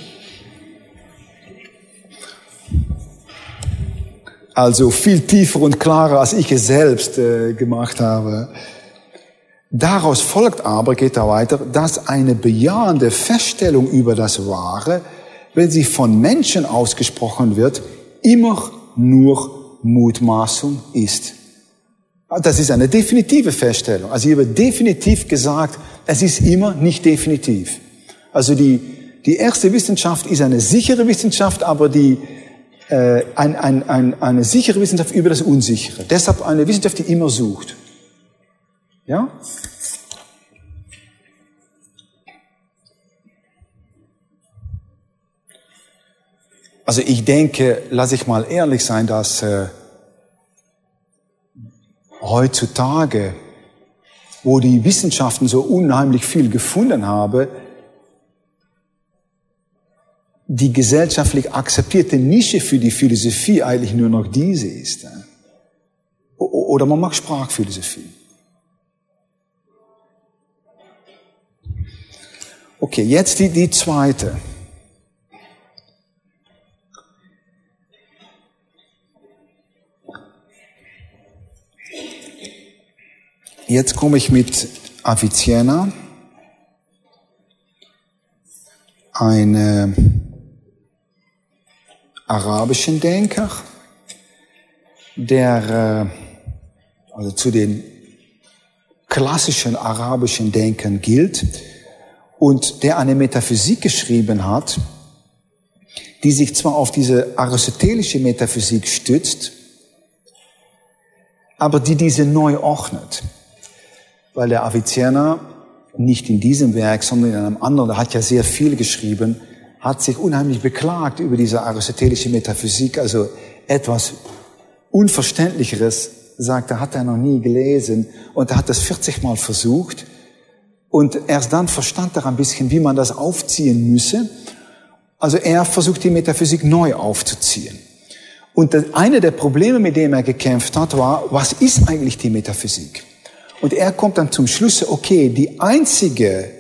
Speaker 1: Also viel tiefer und klarer, als ich es selbst äh, gemacht habe. Daraus folgt aber, geht er weiter, dass eine bejahende Feststellung über das Wahre, wenn sie von Menschen ausgesprochen wird, immer nur Mutmaßung ist. Das ist eine definitive Feststellung. Also hier wird definitiv gesagt, es ist immer nicht definitiv. Also die, die erste Wissenschaft ist eine sichere Wissenschaft, aber die Äh, ein, ein, ein, eine sichere Wissenschaft über das Unsichere. Deshalb eine Wissenschaft, die immer sucht. Ja? Also ich denke, lass ich mal ehrlich sein, dass äh, heutzutage, wo die Wissenschaften so unheimlich viel gefunden haben, die gesellschaftlich akzeptierte Nische für die Philosophie eigentlich nur noch diese ist. Oder man mag Sprachphilosophie. Okay, jetzt die, die zweite. Jetzt komme ich mit Avicenna, eine arabischen Denker, der also zu den klassischen arabischen Denkern gilt und der eine Metaphysik geschrieben hat, die sich zwar auf diese aristotelische Metaphysik stützt, aber die diese neu ordnet. Weil der Avicenna nicht in diesem Werk, sondern in einem anderen, der hat ja sehr viel geschrieben, hat sich unheimlich beklagt über diese aristotelische Metaphysik, also etwas Unverständlicheres, sagt er, hat er noch nie gelesen und er hat das vierzig Mal versucht und erst dann verstand er ein bisschen, wie man das aufziehen müsse. Also er versucht die Metaphysik neu aufzuziehen. Und das, eine der Probleme, mit dem er gekämpft hat, war, was ist eigentlich die Metaphysik? Und er kommt dann zum Schluss, okay, die einzige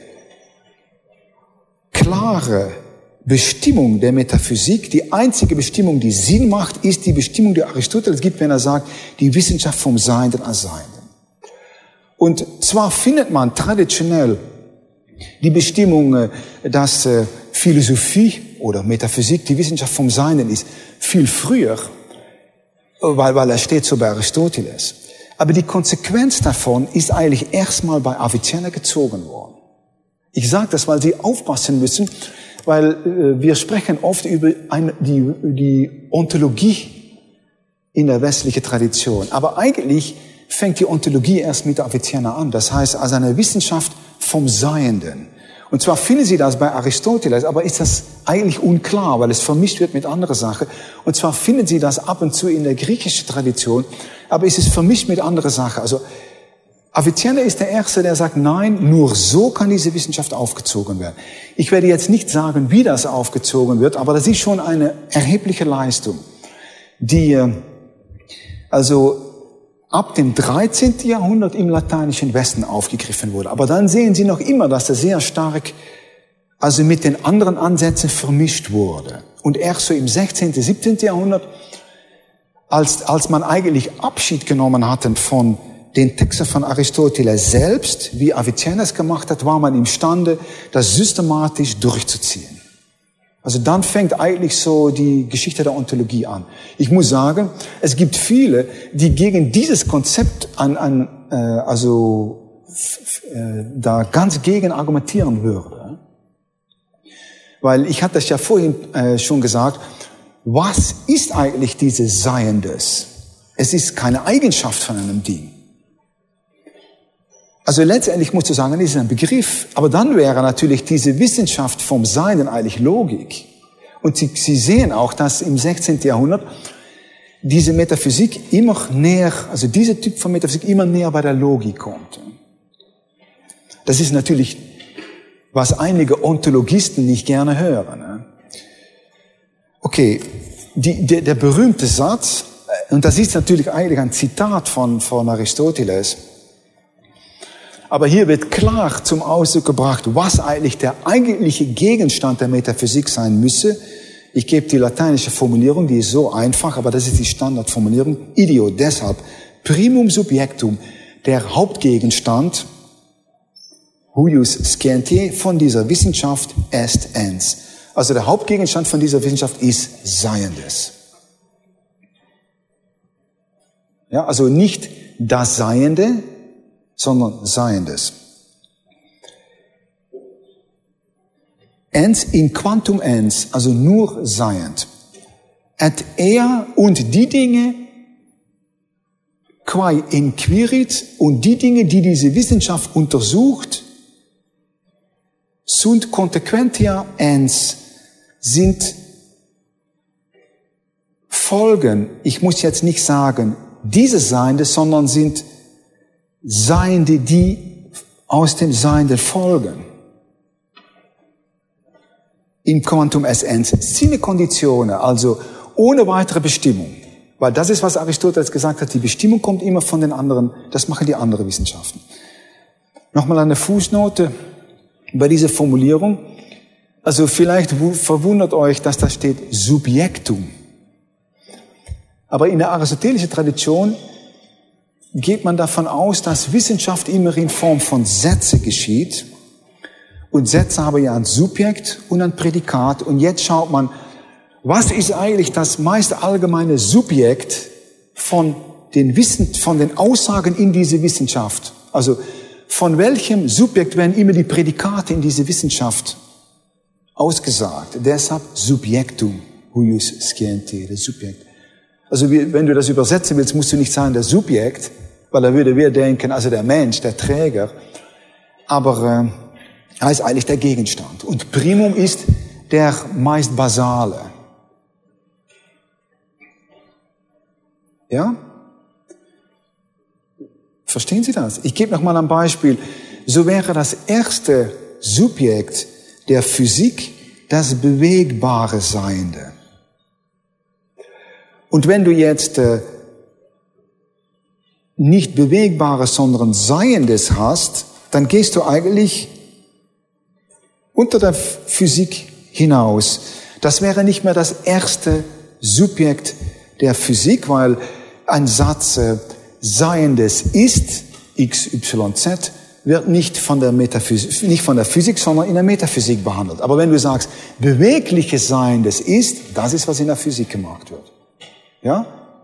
Speaker 1: klare Bestimmung der Metaphysik, die einzige Bestimmung, die Sinn macht, ist die Bestimmung, die Aristoteles gibt, wenn er sagt, die Wissenschaft vom Seienden als Seienden. Und zwar findet man traditionell die Bestimmung, dass Philosophie oder Metaphysik die Wissenschaft vom Seienden ist, viel früher, weil, weil er steht so bei Aristoteles. Aber die Konsequenz davon ist eigentlich erstmal bei Avicenna gezogen worden. Ich sage das, weil Sie aufpassen müssen, weil äh, wir sprechen oft über eine, die, die Ontologie in der westlichen Tradition. Aber eigentlich fängt die Ontologie erst mit Avicenna an. Das heißt, als eine Wissenschaft vom Seienden. Und zwar finden Sie das bei Aristoteles, aber ist das eigentlich unklar, weil es vermischt wird mit anderer Sache. Und zwar finden Sie das ab und zu in der griechischen Tradition, aber es ist vermischt mit anderer Sache. Also Avicenna ist der Erste, der sagt, nein, nur so kann diese Wissenschaft aufgezogen werden. Ich werde jetzt nicht sagen, wie das aufgezogen wird, aber das ist schon eine erhebliche Leistung, die also ab dem dreizehnten Jahrhundert im lateinischen Westen aufgegriffen wurde. Aber dann sehen Sie noch immer, dass das sehr stark also mit den anderen Ansätzen vermischt wurde. Und erst so im sechzehnten, siebzehnten Jahrhundert, als, als man eigentlich Abschied genommen hatte von den Texten von Aristoteles selbst, wie Avicenna es gemacht hat, war man imstande, das systematisch durchzuziehen. Also dann fängt eigentlich so die Geschichte der Ontologie an. Ich muss sagen, es gibt viele, die gegen dieses Konzept an, an äh, also f, äh, da ganz gegen argumentieren würden. Weil ich hatte das ja vorhin äh, schon gesagt, was ist eigentlich dieses Seiendes? Es ist keine Eigenschaft von einem Ding. Also letztendlich musst du sagen, das ist ein Begriff. Aber dann wäre natürlich diese Wissenschaft vom Seienden eigentlich Logik. Und Sie, Sie sehen auch, dass im sechzehnten Jahrhundert diese Metaphysik immer näher, also dieser Typ von Metaphysik immer näher bei der Logik kommt. Das ist natürlich, was einige Ontologisten nicht gerne hören. Okay, die, der, der berühmte Satz, und das ist natürlich eigentlich ein Zitat von, von Aristoteles, aber hier wird klar zum Ausdruck gebracht, was eigentlich der eigentliche Gegenstand der Metaphysik sein müsse. Ich gebe die lateinische Formulierung, die ist so einfach, aber das ist die Standardformulierung. Ideo, deshalb, primum subjectum, der Hauptgegenstand, huius scientiae, von dieser Wissenschaft est ens. Also der Hauptgegenstand von dieser Wissenschaft ist Seiendes. Ja, also nicht das Seiende, sondern Seiendes. Ens in quantum ens, also nur seiend. Et er und die Dinge, quae inquirit, und die Dinge, die diese Wissenschaft untersucht, sunt consequentia ens, sind Folgen, ich muss jetzt nicht sagen, dieses Seiende, sondern sind Seiende, die aus dem Seienden folgen. In quantum essens, sine conditione, also ohne weitere Bestimmung. Weil das ist, was Aristoteles gesagt hat, die Bestimmung kommt immer von den anderen, das machen die anderen Wissenschaften. Nochmal eine Fußnote bei dieser Formulierung. Also vielleicht verwundert euch, dass da steht Subjektum. Aber in der aristotelischen Tradition geht man davon aus, dass Wissenschaft immer in Form von Sätze geschieht. Und Sätze haben ja ein Subjekt und ein Prädikat. Und jetzt schaut man, was ist eigentlich das meist allgemeine Subjekt von den Wissen, von den Aussagen in diese Wissenschaft? Also, von welchem Subjekt werden immer die Prädikate in diese Wissenschaft ausgesagt? Deshalb Subjektum, huius scientiae, das Subjekt. Also wenn du das übersetzen willst, musst du nicht sagen der Subjekt, weil da würde wir denken, also der Mensch, der Träger. Aber äh, er ist eigentlich der Gegenstand. Und Primum ist der meist basale. Ja? Verstehen Sie das? Ich gebe noch mal ein Beispiel. So wäre das erste Subjekt der Physik das bewegbare Seiende. Und wenn du jetzt äh, nicht Bewegbares, sondern Seiendes hast, dann gehst du eigentlich unter der Physik hinaus. Das wäre nicht mehr das erste Subjekt der Physik, weil ein Satz äh, Seiendes ist, x, y, z, wird nicht von der Metaphysik, nicht von der Physik, sondern in der Metaphysik behandelt. Aber wenn du sagst, bewegliches Seiendes ist, das ist, was in der Physik gemacht wird. Ja?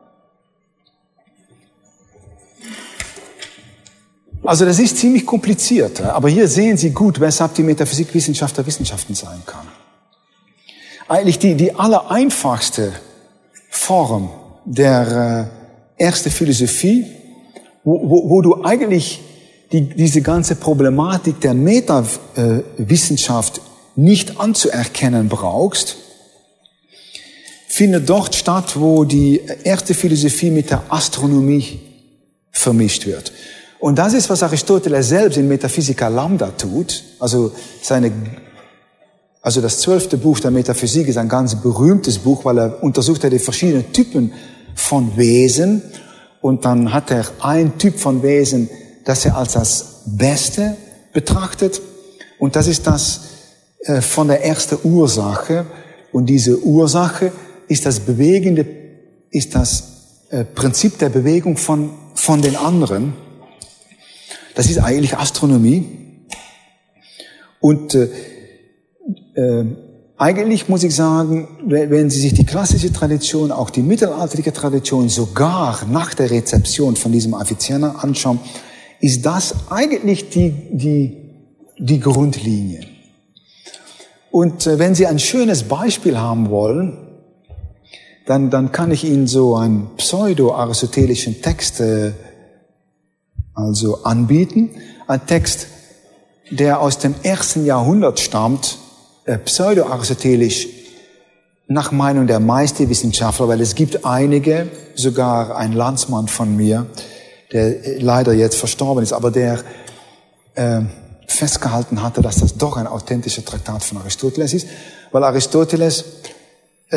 Speaker 1: Also das ist ziemlich kompliziert, aber hier sehen Sie gut, weshalb die Metaphysik Wissenschaft der Wissenschaften sein kann. Eigentlich die, die allereinfachste Form der äh, erste Philosophie, wo, wo, wo du eigentlich die, diese ganze Problematik der Metawissenschaft nicht anzuerkennen brauchst, findet dort statt, wo die erste Philosophie mit der Astronomie vermischt wird. Und das ist, was Aristoteles selbst in Metaphysica Lambda tut. Also seine, also das zwölfte Buch der Metaphysik ist ein ganz berühmtes Buch, weil er untersucht hat die verschiedenen Typen von Wesen. Und dann hat er ein Typ von Wesen, das er als das Beste betrachtet. Und das ist das äh, von der ersten Ursache. Und diese Ursache ist das Bewegende, ist das äh, Prinzip der Bewegung von, von den anderen. Das ist eigentlich Astronomie. Und äh, äh, eigentlich muss ich sagen, wenn Sie sich die klassische Tradition, auch die mittelalterliche Tradition, sogar nach der Rezeption von diesem Avicenna anschauen, ist das eigentlich die, die, die Grundlinie. Und äh, wenn Sie ein schönes Beispiel haben wollen, dann, dann kann ich Ihnen so einen pseudo-aristotelischen Text äh, also anbieten. Ein Text, der aus dem ersten Jahrhundert stammt, äh, pseudo-aristotelisch nach Meinung der meisten Wissenschaftler, weil es gibt einige, sogar ein Landsmann von mir, der leider jetzt verstorben ist, aber der äh, festgehalten hatte, dass das doch ein authentischer Traktat von Aristoteles ist, weil Aristoteles äh,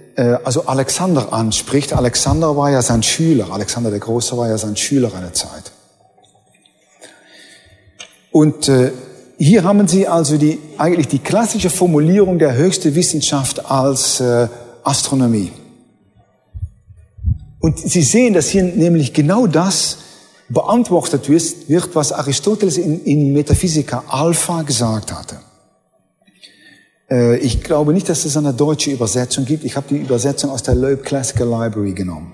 Speaker 1: äh, also Alexander anspricht. Alexander war ja sein Schüler. Alexander der Große war ja sein Schüler eine Zeit. Und äh, hier haben Sie also die, eigentlich die klassische Formulierung der höchsten Wissenschaft als äh, Astronomie. Und Sie sehen, dass hier nämlich genau das beantwortet wird, was Aristoteles in, in Metaphysica Alpha gesagt hatte. Äh, ich glaube nicht, dass es eine deutsche Übersetzung gibt. Ich habe die Übersetzung aus der Loeb Classical Library genommen.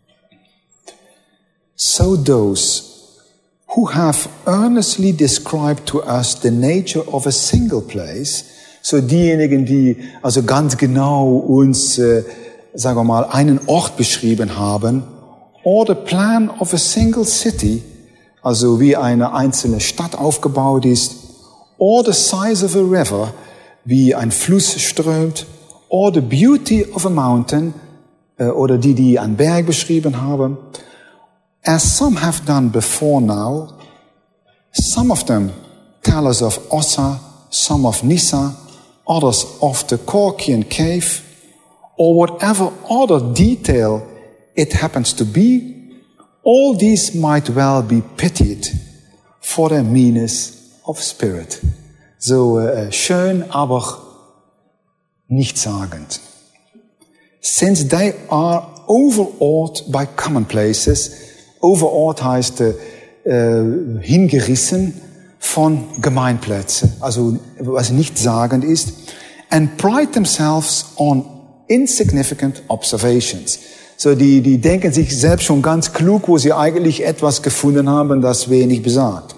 Speaker 1: So those who have earnestly described to us the nature of a single place, so diejenigen, die also ganz genau uns, äh, sagen wir mal, einen Ort beschrieben haben, or the plan of a single city, also wie eine einzelne Stadt aufgebaut ist, or the size of a river, wie ein Fluss strömt, or the beauty of a mountain, äh, oder die, die einen Berg beschrieben haben, as some have done before now. Some of them tell us of Ossa, some of Nissa, others of the Corkian cave, or whatever other detail it happens to be. All these might well be pitied for their meanness of spirit. So äh, schön, aber nichtssagend. Since they are overawed by commonplaces, overawed heißt äh, Äh, hingerissen von Gemeinplätzen, also was nicht sagend ist, and pride themselves on insignificant observations. So die, die denken sich selbst schon ganz klug, wo sie eigentlich etwas gefunden haben, das wenig besagt.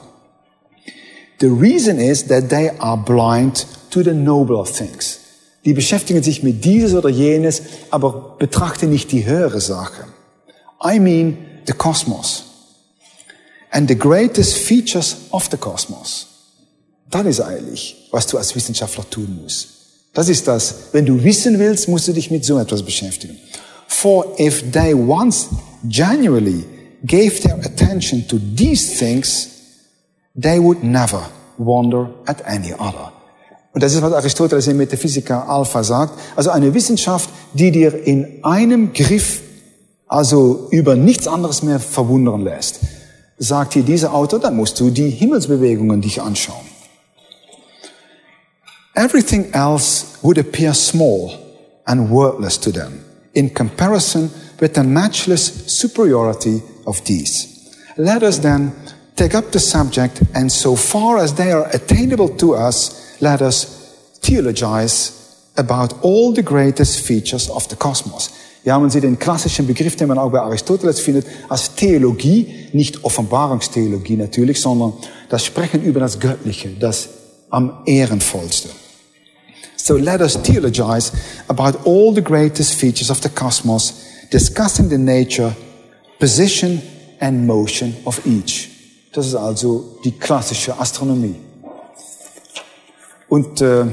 Speaker 1: The reason is that they are blind to the nobler things. Die beschäftigen sich mit dieses oder jenes, aber betrachten nicht die höhere Sache. I mean the cosmos. And the greatest features of the cosmos. Das ist eigentlich, was du als Wissenschaftler tun musst. Das ist das. Wenn du wissen willst, musst du dich mit so etwas beschäftigen. For if they once genuinely gave their attention to these things, they would never wonder at any other. Und das ist, was Aristoteles in Metaphysica Alpha sagt. Also eine Wissenschaft, die dir in einem Griff, also über nichts anderes mehr verwundern lässt. Sagt hier dieser Autor, dann musst du die Himmelsbewegungen dich anschauen. Everything else would appear small and worthless to them in comparison with the matchless superiority of these. Let us then take up the subject, and so far as they are attainable to us, let us theologize about all the greatest features of the cosmos. Hier haben Sie den klassischen Begriff, den man auch bei Aristoteles findet, als Theologie, nicht Offenbarungstheologie natürlich, sondern das Sprechen über das Göttliche, das am ehrenvollste. So let us theologize about all the greatest features of the cosmos, discussing the nature, position and motion of each. Das ist also die klassische Astronomie. Und äh,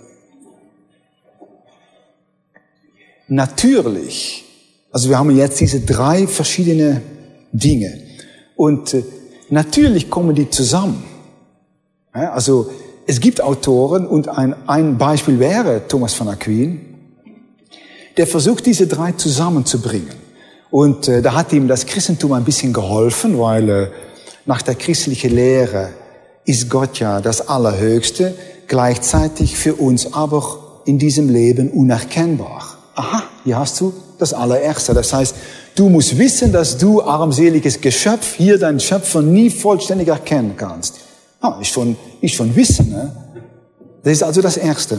Speaker 1: natürlich, also wir haben jetzt diese drei verschiedene Dinge und äh, natürlich kommen die zusammen. Ja, also es gibt Autoren und ein, ein Beispiel wäre Thomas von Aquin, der versucht diese drei zusammenzubringen. Und äh, da hat ihm das Christentum ein bisschen geholfen, weil äh, nach der christlichen Lehre ist Gott ja das Allerhöchste, gleichzeitig für uns aber in diesem Leben unerkennbar. Aha, hier hast du das Allererste. Das heißt, du musst wissen, dass du, armseliges Geschöpf, hier deinen Schöpfer nie vollständig erkennen kannst. Ah, ist schon, ist schon Wissen, ne? Das ist also das Erste.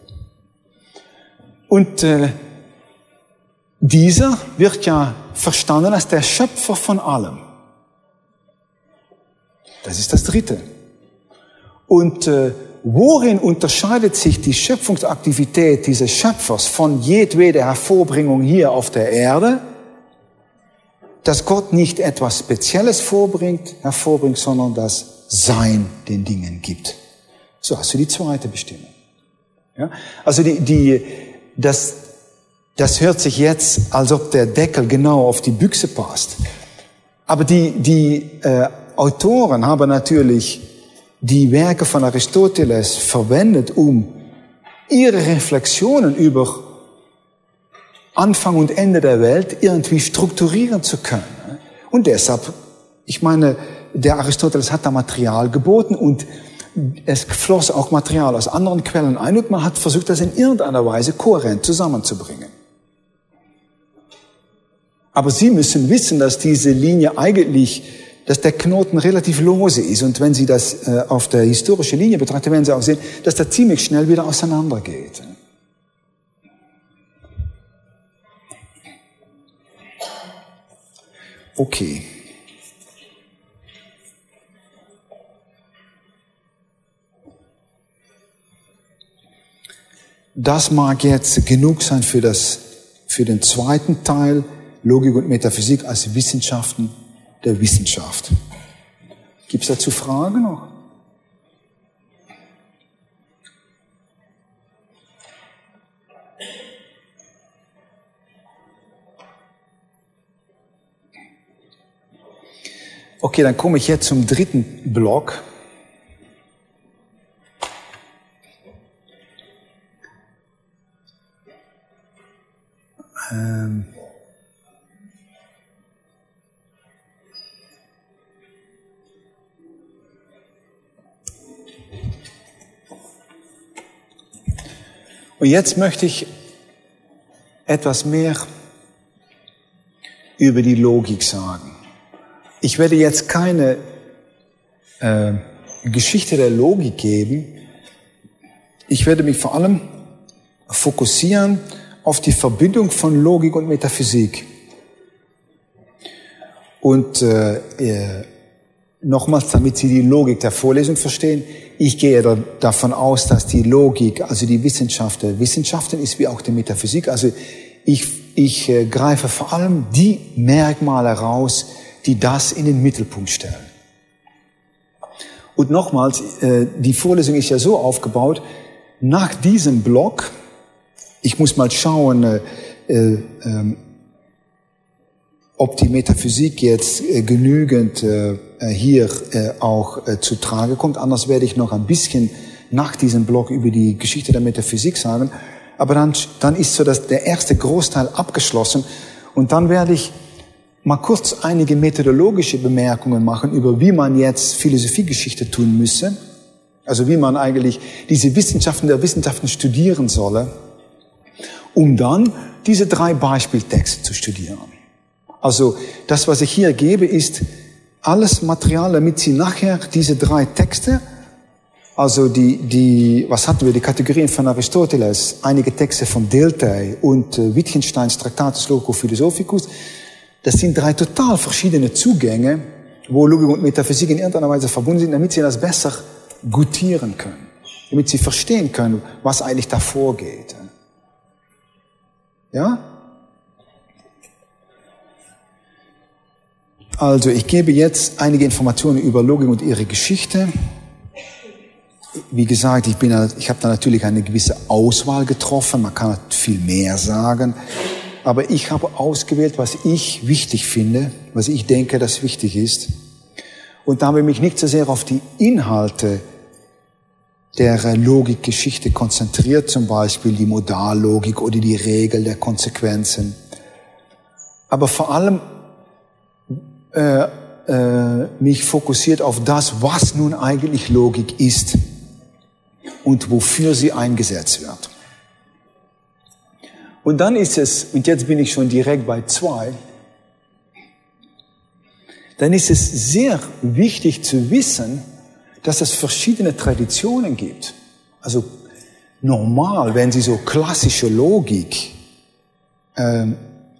Speaker 1: Und äh, dieser wird ja verstanden als der Schöpfer von allem. Das ist das Dritte. Und äh, worin unterscheidet sich die Schöpfungsaktivität dieses Schöpfers von jedweder Hervorbringung hier auf der Erde? Dass Gott nicht etwas Spezielles vorbringt, hervorbringt, sondern das Sein den Dingen gibt. So hast du die zweite Bestimmung. Ja? Also die, die, das, das hört sich jetzt, als ob der Deckel genau auf die Büchse passt. Aber die, die äh, Autoren haben natürlich die Werke von Aristoteles verwendet, um ihre Reflexionen über Anfang und Ende der Welt irgendwie strukturieren zu können. Und deshalb, ich meine, der Aristoteles hat da Material geboten und es floss auch Material aus anderen Quellen ein und man hat versucht, das in irgendeiner Weise kohärent zusammenzubringen. Aber Sie müssen wissen, dass diese Linie eigentlich, dass der Knoten relativ lose ist. Und wenn Sie das äh, auf der historischen Linie betrachten, werden Sie auch sehen, dass der ziemlich schnell wieder auseinandergeht. Okay. Das mag jetzt genug sein für das, für den zweiten Teil, Logik und Metaphysik als Wissenschaften der Wissenschaft. Gibt es dazu Fragen noch? Okay, dann komme ich jetzt zum dritten Block. Ähm Und jetzt möchte ich etwas mehr über die Logik sagen. Ich werde jetzt keine äh, Geschichte der Logik geben. Ich werde mich vor allem fokussieren auf die Verbindung von Logik und Metaphysik. Und äh, äh, nochmals, damit Sie die Logik der Vorlesung verstehen, ich gehe da, davon aus, dass die Logik, also die Wissenschaft der Wissenschaften ist, wie auch die Metaphysik. Also ich, ich äh, greife vor allem die Merkmale raus, die das in den Mittelpunkt stellen. Und nochmals, äh, die Vorlesung ist ja so aufgebaut, nach diesem Block, ich muss mal schauen, äh, äh, äh, ob die Metaphysik jetzt äh, genügend äh, hier äh, auch äh, zu Trage kommt. Anders werde ich noch ein bisschen nach diesem Block über die Geschichte der Metaphysik sagen. Aber dann, dann ist so dass der erste Großteil abgeschlossen. Und dann werde ich mal kurz einige methodologische Bemerkungen machen über, wie man jetzt Philosophiegeschichte tun müsse. Also wie man eigentlich diese Wissenschaften der Wissenschaften studieren solle, um dann diese drei Beispieltexte zu studieren. Also das, was ich hier gebe, ist alles Material, damit Sie nachher diese drei Texte, also die, die, was hatten wir, die Kategorien von Aristoteles, einige Texte von Dilthey und äh, Wittgensteins Tractatus Logico-Philosophicus, das sind drei total verschiedene Zugänge, wo Logik und Metaphysik in irgendeiner Weise verbunden sind, damit Sie das besser gutieren können, damit Sie verstehen können, was eigentlich da vorgeht. Ja? Also, ich gebe jetzt einige Informationen über Logik und ihre Geschichte. Wie gesagt, ich bin, ich habe da natürlich eine gewisse Auswahl getroffen. Man kann viel mehr sagen. Aber ich habe ausgewählt, was ich wichtig finde, was ich denke, das wichtig ist. Und da habe ich mich nicht so sehr auf die Inhalte der Logikgeschichte konzentriert, zum Beispiel die Modallogik oder die Regel der Konsequenzen. Aber vor allem Äh, äh, mich fokussiert auf das, was nun eigentlich Logik ist und wofür sie eingesetzt wird. Und dann ist es, und jetzt bin ich schon direkt bei zwei, dann ist es sehr wichtig zu wissen, dass es verschiedene Traditionen gibt. Also normal, wenn Sie so klassische Logik ähm,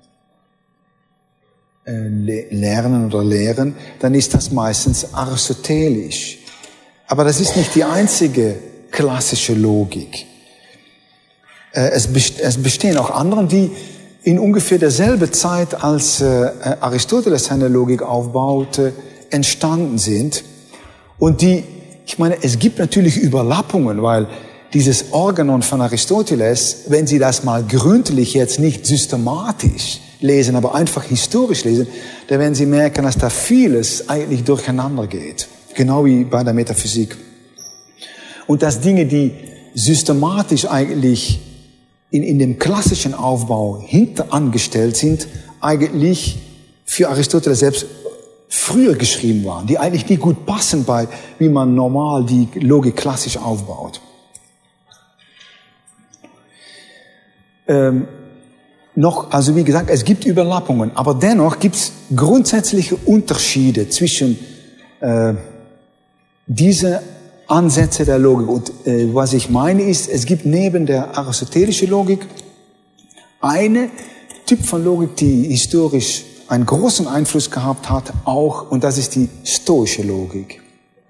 Speaker 1: lernen oder lehren, dann ist das meistens aristotelisch. Aber das ist nicht die einzige klassische Logik. Es bestehen auch andere, die in ungefähr derselben Zeit, als Aristoteles seine Logik aufbaute, entstanden sind. Und die, ich meine, es gibt natürlich Überlappungen, weil dieses Organon von Aristoteles, wenn Sie das mal gründlich jetzt nicht systematisch lesen, aber einfach historisch lesen, dann werden Sie merken, dass da vieles eigentlich durcheinander geht. Genau wie bei der Metaphysik. Und dass Dinge, die systematisch eigentlich in, in dem klassischen Aufbau hinterangestellt sind, eigentlich für Aristoteles selbst früher geschrieben waren, die eigentlich nicht gut passen bei, wie man normal die Logik klassisch aufbaut. Ähm, noch, also wie gesagt, es gibt Überlappungen, aber dennoch gibt es grundsätzliche Unterschiede zwischen äh, diese Ansätze der Logik. Und äh, was ich meine ist, es gibt neben der aristotelischen Logik eine Typ von Logik, die historisch einen großen Einfluss gehabt hat, auch, und das ist die stoische Logik.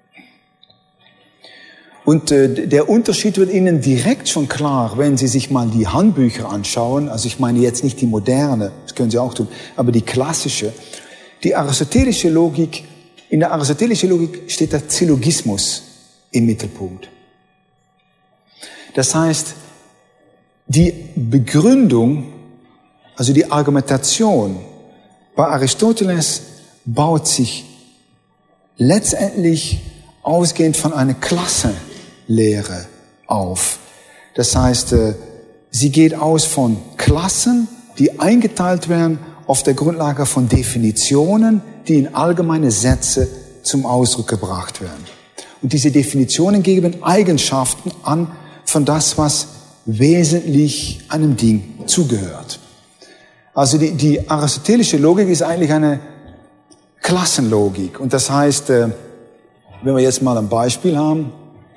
Speaker 1: Und äh, der Unterschied wird Ihnen direkt schon klar, wenn Sie sich mal die Handbücher anschauen. Also ich meine jetzt nicht die moderne, das können Sie auch tun, aber die klassische. Die aristotelische Logik, in der aristotelischen Logik steht der Syllogismus im Mittelpunkt. Das heißt, die Begründung, also die Argumentation bei Aristoteles baut sich letztendlich ausgehend von einer Klassenlehre auf. Das heißt, sie geht aus von Klassen, die eingeteilt werden auf der Grundlage von Definitionen, die in allgemeine Sätze zum Ausdruck gebracht werden. Und diese Definitionen geben Eigenschaften an von das, was wesentlich einem Ding zugehört. Also die, die aristotelische Logik ist eigentlich eine Klassenlogik. Und das heißt, wenn wir jetzt mal ein Beispiel haben.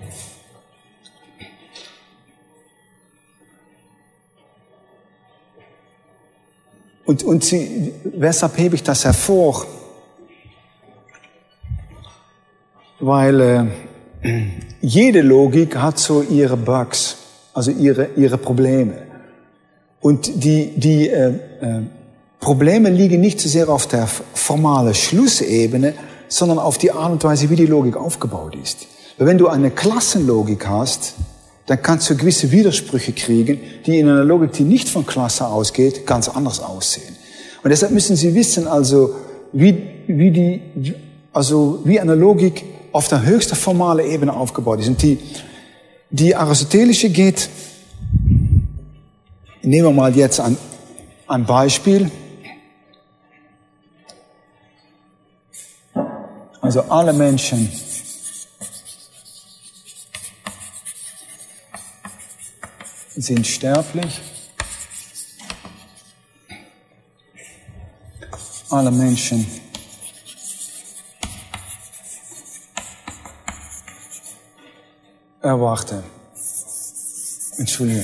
Speaker 1: Und, und sie, weshalb hebe ich das hervor? Weil äh, jede Logik hat so ihre Bugs, also ihre, ihre Probleme. Und die, die äh, äh, Probleme liegen nicht so sehr auf der formalen Schlussebene, sondern auf die Art und Weise, wie die Logik aufgebaut ist. Weil wenn du eine Klassenlogik hast, dann kannst du gewisse Widersprüche kriegen, die in einer Logik, die nicht von Klasse ausgeht, ganz anders aussehen. Und deshalb müssen Sie wissen, also wie, wie die, also wie eine Logik auf der höchsten formalen Ebene aufgebaut ist. Und die, die aristotelische geht. Nehmen wir mal jetzt ein, ein Beispiel. Also alle Menschen sind sterblich. Alle Menschen erwarten. Entschuldigung.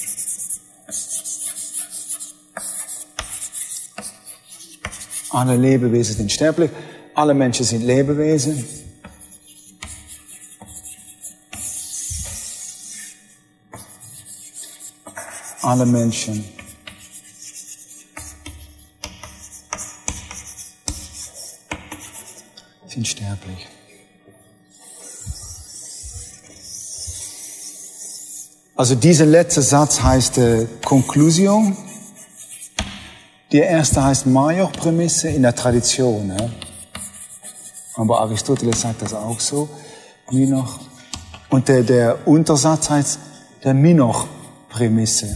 Speaker 1: Alle Lebewesen sind sterblich, alle Menschen sind Lebewesen. Alle Menschen sind sterblich. Also dieser letzte Satz heißt äh, Conclusio. Der erste heißt Major-Prämisse in der Tradition. Ne? Aber Aristoteles sagt das auch so. Minor. Und der, der Untersatz heißt der Minor-Prämisse.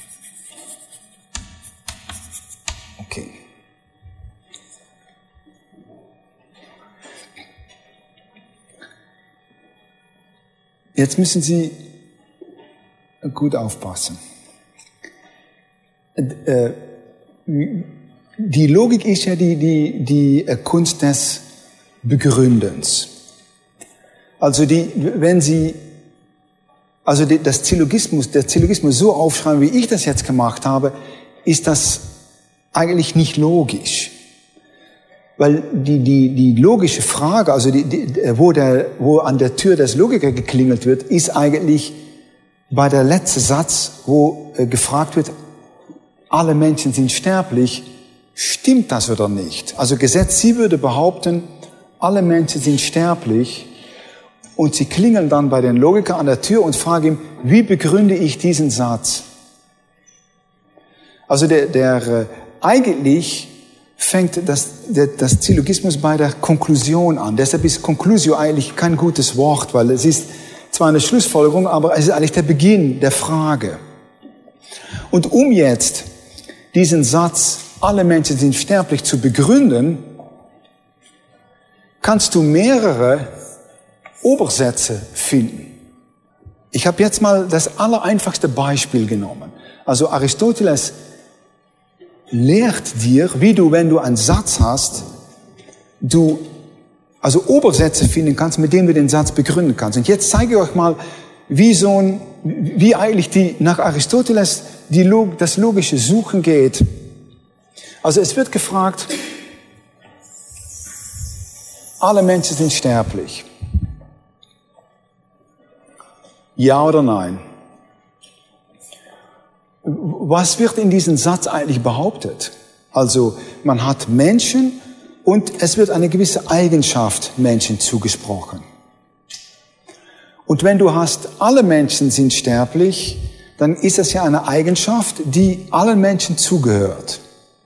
Speaker 1: Okay. Jetzt müssen Sie gut aufpassen. Äh, Die Logik ist ja die, die, die Kunst des Begründens. Also die, wenn Sie, also die, das Syllogismus, der Syllogismus so aufschreiben, wie ich das jetzt gemacht habe, ist das eigentlich nicht logisch. Weil die, die, die logische Frage, also die, die, wo der, wo an der Tür des Logikers geklingelt wird, ist eigentlich bei der letzten Satz, wo äh, gefragt wird, alle Menschen sind sterblich, stimmt das oder nicht? Also Gesetz, sie würde behaupten, alle Menschen sind sterblich und sie klingeln dann bei den Logikern an der Tür und fragen ihm, wie begründe ich diesen Satz? Also der, der äh, eigentlich fängt das, der, das Syllogismus bei der Konklusion an. Deshalb ist Conclusio eigentlich kein gutes Wort, weil es ist zwar eine Schlussfolgerung, aber es ist eigentlich der Beginn der Frage. Und um jetzt diesen Satz, alle Menschen sind sterblich, zu begründen, kannst du mehrere Obersätze finden. Ich habe jetzt mal das allereinfachste Beispiel genommen. Also Aristoteles lehrt dir, wie du, wenn du einen Satz hast, du also Obersätze finden kannst, mit denen du den Satz begründen kannst. Und jetzt zeige ich euch mal, wie so ein, wie eigentlich die, nach Aristoteles die Log, das logische Suchen geht. Also es wird gefragt, alle Menschen sind sterblich. Ja oder nein? Was wird in diesem Satz eigentlich behauptet? Also man hat Menschen und es wird eine gewisse Eigenschaft Menschen zugesprochen. Und wenn du hast, alle Menschen sind sterblich, dann ist es ja eine Eigenschaft, die allen Menschen zugehört.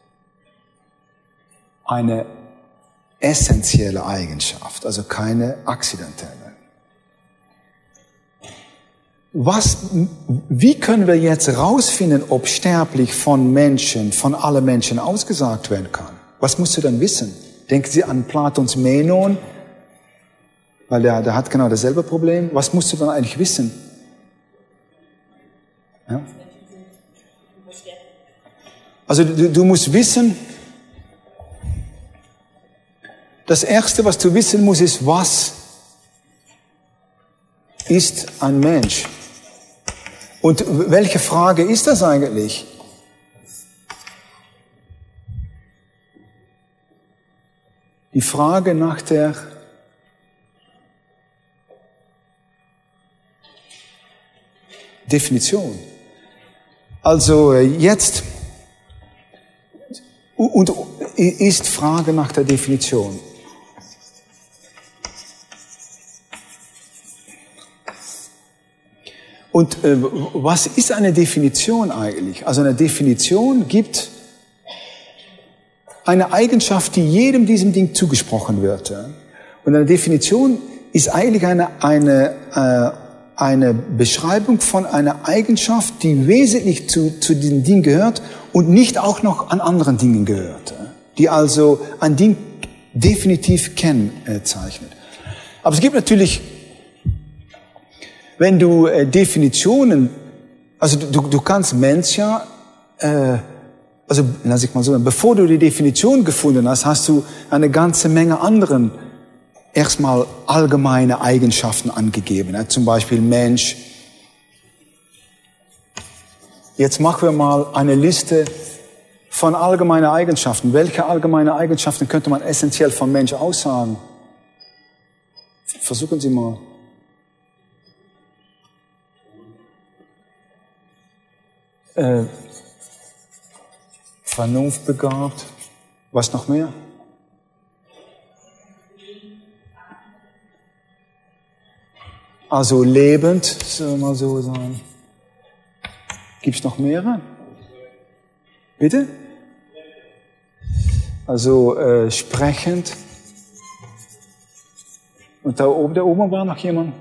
Speaker 1: Eine essentielle Eigenschaft, also keine akzidentelle. Was, wie können wir jetzt herausfinden, ob sterblich von Menschen, von allen Menschen ausgesagt werden kann? Was musst du dann wissen? Denken Sie an Platons Menon, weil der, der hat genau dasselbe Problem. Was musst du dann eigentlich wissen? Ja? Also du, du musst wissen, das Erste, was du wissen musst, ist, was ist ein Mensch? Und welche Frage ist das eigentlich? Die Frage nach der Definition. Also jetzt und ist Frage nach der Definition. Und äh, was ist eine Definition eigentlich? Also eine Definition gibt eine Eigenschaft, die jedem diesem Ding zugesprochen wird. Ja? Und eine Definition ist eigentlich eine, eine, äh, eine Beschreibung von einer Eigenschaft, die wesentlich zu, zu diesem Ding gehört und nicht auch noch an anderen Dingen gehört. Ja? Die also ein Ding definitiv kennzeichnet. Aber es gibt natürlich, wenn du äh, Definitionen, also du, du kannst Mensch ja, äh, also lass ich mal so, bevor du die Definition gefunden hast, hast du eine ganze Menge anderen erstmal allgemeine Eigenschaften angegeben. Ja? Zum Beispiel Mensch. Jetzt machen wir mal eine Liste von allgemeinen Eigenschaften. Welche allgemeine Eigenschaften könnte man essentiell vom Mensch aussagen? Versuchen Sie mal. Äh, vernunftbegabt. Was noch mehr? Also lebend, soll mal so sagen. Gibt's noch mehrere? Bitte? Also äh, sprechend. Und da oben, da oben war noch jemand?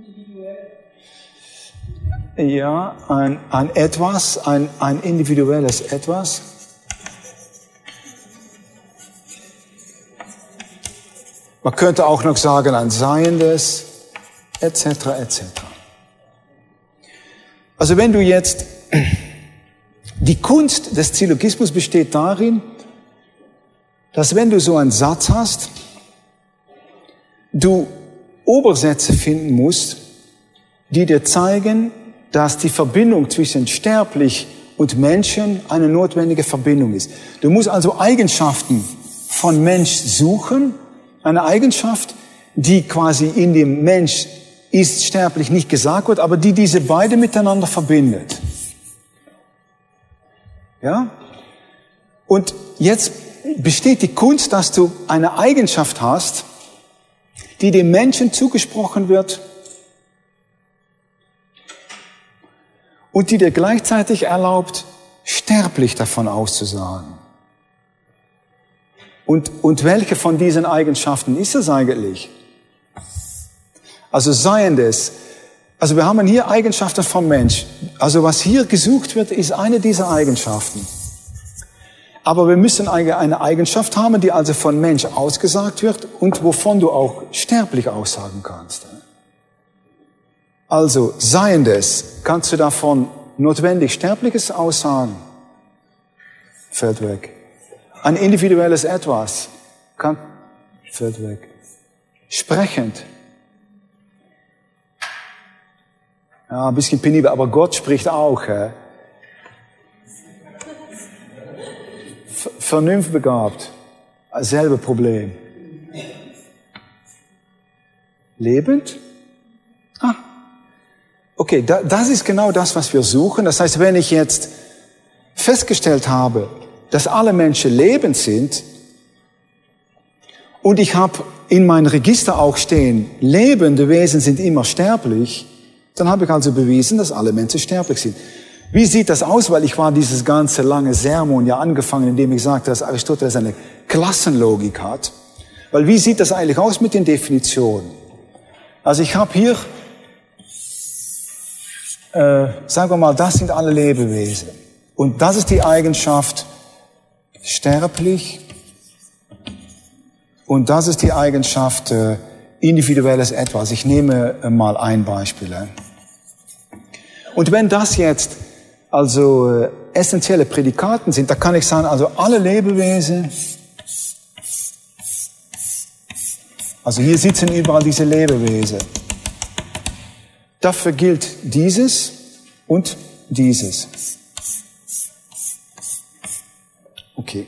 Speaker 1: Ja, ein, ein Etwas, ein, ein individuelles Etwas. Man könnte auch noch sagen, ein Seiendes, et cetera, et cetera. Also wenn du jetzt, die Kunst des Syllogismus besteht darin, dass wenn du so einen Satz hast, du Obersätze finden musst, die dir zeigen, dass die Verbindung zwischen sterblich und Menschen eine notwendige Verbindung ist. Du musst also Eigenschaften von Mensch suchen, eine Eigenschaft, die quasi in dem Mensch ist sterblich nicht gesagt wird, aber die diese beide miteinander verbindet. Ja? Und jetzt besteht die Kunst, dass du eine Eigenschaft hast, die dem Menschen zugesprochen wird und die dir gleichzeitig erlaubt, sterblich davon auszusagen. Und, und welche von diesen Eigenschaften ist es eigentlich? Also Seiendes. Also wir haben hier Eigenschaften vom Mensch. Also was hier gesucht wird, ist eine dieser Eigenschaften. Aber wir müssen eine Eigenschaft haben, die also von Mensch ausgesagt wird und wovon du auch sterblich aussagen kannst. Also, Seiendes, kannst du davon notwendig Sterbliches aussagen? Fällt weg. Ein individuelles Etwas, kann, fällt weg. Sprechend. Ja, ein bisschen penibel, aber Gott spricht auch. Hä? Vernunftbegabt, selbe Problem. Lebend? Ah, okay, da, das ist genau das, was wir suchen. Das heißt, wenn ich jetzt festgestellt habe, dass alle Menschen lebend sind und ich habe in meinem Register auch stehen, lebende Wesen sind immer sterblich, dann habe ich also bewiesen, dass alle Menschen sterblich sind. Wie sieht das aus? Weil ich war dieses ganze lange Sermon ja angefangen, indem ich sagte, dass Aristoteles eine Klassenlogik hat. Weil wie sieht das eigentlich aus mit den Definitionen? Also ich habe hier, äh, sagen wir mal, das sind alle Lebewesen. Und das ist die Eigenschaft sterblich. Und das ist die Eigenschaft äh, individuelles Etwas. Ich nehme äh, mal ein Beispiel. Äh. Und wenn das jetzt also äh, essentielle Prädikaten sind, da kann ich sagen, also alle Lebewesen, also hier sitzen überall diese Lebewesen. Dafür gilt dieses und dieses. Okay.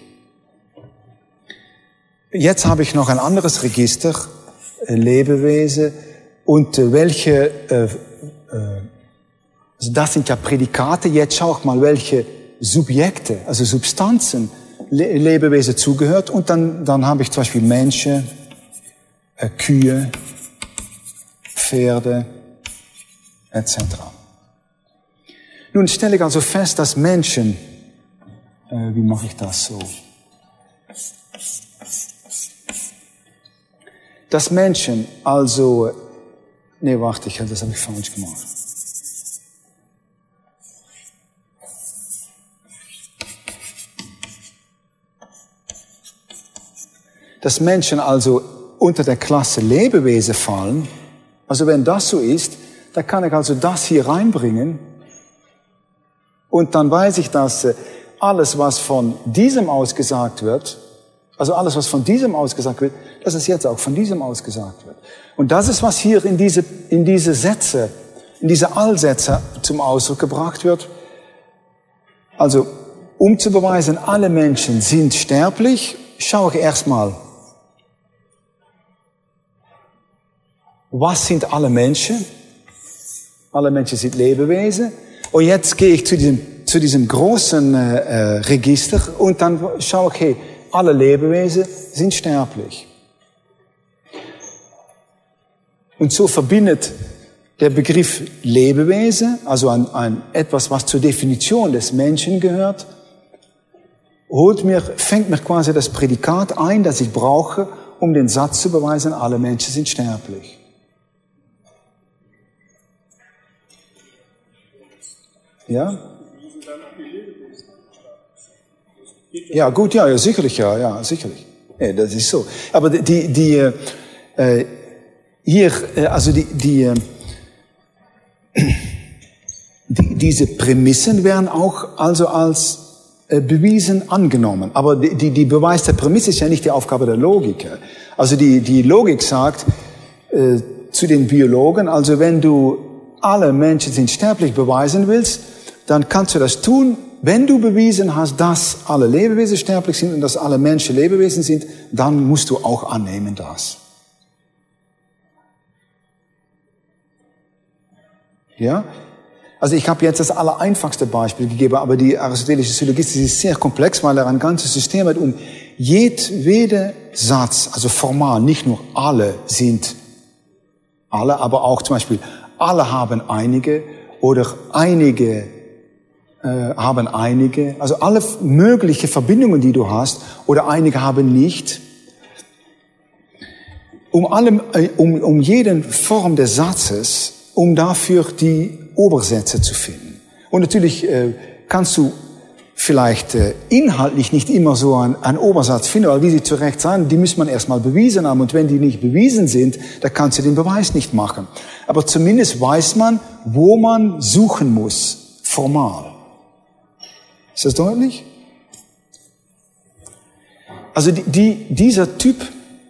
Speaker 1: Jetzt habe ich noch ein anderes Register, äh, Lebewesen, und äh, welche, äh, äh, also das sind ja Prädikate, jetzt schau ich mal, welche Subjekte, also Substanzen, Le Lebewesen zugehört, und dann, dann habe ich zum Beispiel Menschen, äh, Kühe, Pferde, et cetera. Nun stelle ich also fest, dass Menschen, äh, wie mache ich das so? Dass Menschen also, nee, warte, ich, das habe ich falsch gemacht. Dass Menschen also unter der Klasse Lebewesen fallen, also wenn das so ist, dann kann ich also das hier reinbringen und dann weiß ich, dass alles, was von diesem ausgesagt wird, also alles, was von diesem ausgesagt wird, dass es jetzt auch von diesem ausgesagt wird. Und das ist, was hier in diese, in diese Sätze, in diese Allsätze zum Ausdruck gebracht wird. Also, um zu beweisen, alle Menschen sind sterblich, schaue ich erstmal, was sind alle Menschen? Alle Menschen sind Lebewesen. Und jetzt gehe ich zu diesem, zu diesem großen äh, Register und dann schaue ich, hey, alle Lebewesen sind sterblich. Und so verbindet der Begriff Lebewesen, also ein, ein, etwas, was zur Definition des Menschen gehört, holt mir, fängt mir quasi das Prädikat ein, das ich brauche, um den Satz zu beweisen, alle Menschen sind sterblich. Ja? Ja, gut, ja, ja, sicherlich, ja, ja, sicherlich. Ja, das ist so. Aber die, die, äh, hier, äh, also die, die, äh, die, diese Prämissen werden auch also als äh, bewiesen angenommen. Aber die, die, die Beweis der Prämisse ist ja nicht die Aufgabe der Logik. Also die, die Logik sagt äh, zu den Biologen, also wenn du alle Menschen sind sterblich beweisen willst, dann kannst du das tun, wenn du bewiesen hast, dass alle Lebewesen sterblich sind und dass alle Menschen Lebewesen sind, dann musst du auch annehmen das. Ja? Also ich habe jetzt das allereinfachste Beispiel gegeben, aber die aristotelische Syllogistik ist sehr komplex, weil er ein ganzes System hat, um jedwede Satz, also formal, nicht nur alle sind alle, aber auch zum Beispiel alle haben einige oder einige äh, haben einige, also alle mögliche Verbindungen, die du hast, oder einige haben nicht. Um, allem, äh, um, um jeden Form des Satzes um dafür die Obersätze zu finden. Und natürlich äh, kannst du vielleicht äh, inhaltlich nicht immer so einen, einen Obersatz finden, weil wie sie zu Recht sagen, die muss man erstmal bewiesen haben. Und wenn die nicht bewiesen sind, dann kannst du den Beweis nicht machen. Aber zumindest weiß man, wo man suchen muss, formal. Ist das deutlich? Also die, die, dieser Typ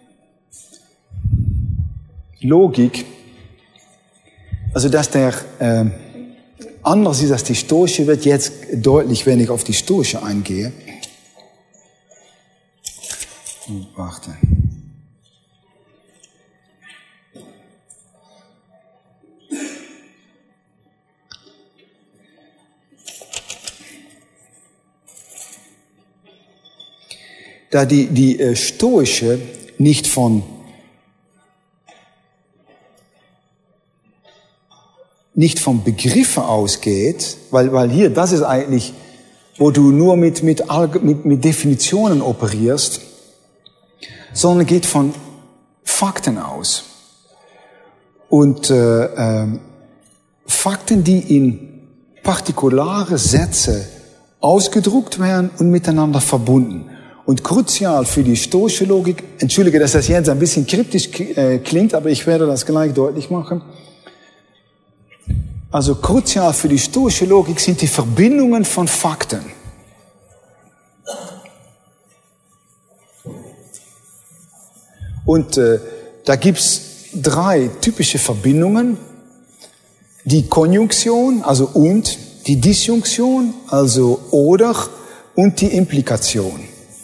Speaker 1: Logik, also dass der äh, anders ist als die stoische, wird jetzt deutlich, wenn ich auf die stoische eingehe. Oh, warte. Da die, die äh, stoische nicht von nicht vom Begriffe ausgeht, weil, weil hier, das ist eigentlich, wo du nur mit, mit, mit, mit Definitionen operierst, sondern geht von Fakten aus. Und äh, äh, Fakten, die in partikulare Sätze ausgedruckt werden und miteinander verbunden. Und kruzial für die stoische Logik, entschuldige, dass das jetzt ein bisschen kryptisch äh, klingt, aber ich werde das gleich deutlich machen. Also kruzial für die stoische Logik sind die Verbindungen von Fakten. Und äh, da gibt's drei typische Verbindungen. Die Konjunktion, also und, die Disjunktion, also oder, und die Implikation.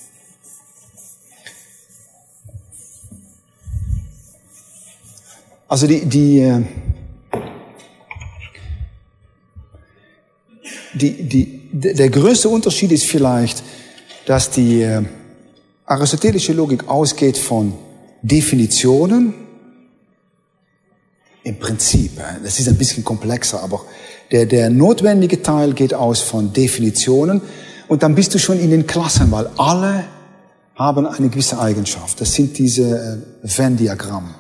Speaker 1: Also die, die, die, die, der größte Unterschied ist vielleicht, dass die äh, aristotelische Logik ausgeht von Definitionen. Im Prinzip, das ist ein bisschen komplexer, aber der, der notwendige Teil geht aus von Definitionen und dann bist du schon in den Klassen, weil alle haben eine gewisse Eigenschaft. Das sind diese äh, Venn-Diagramme.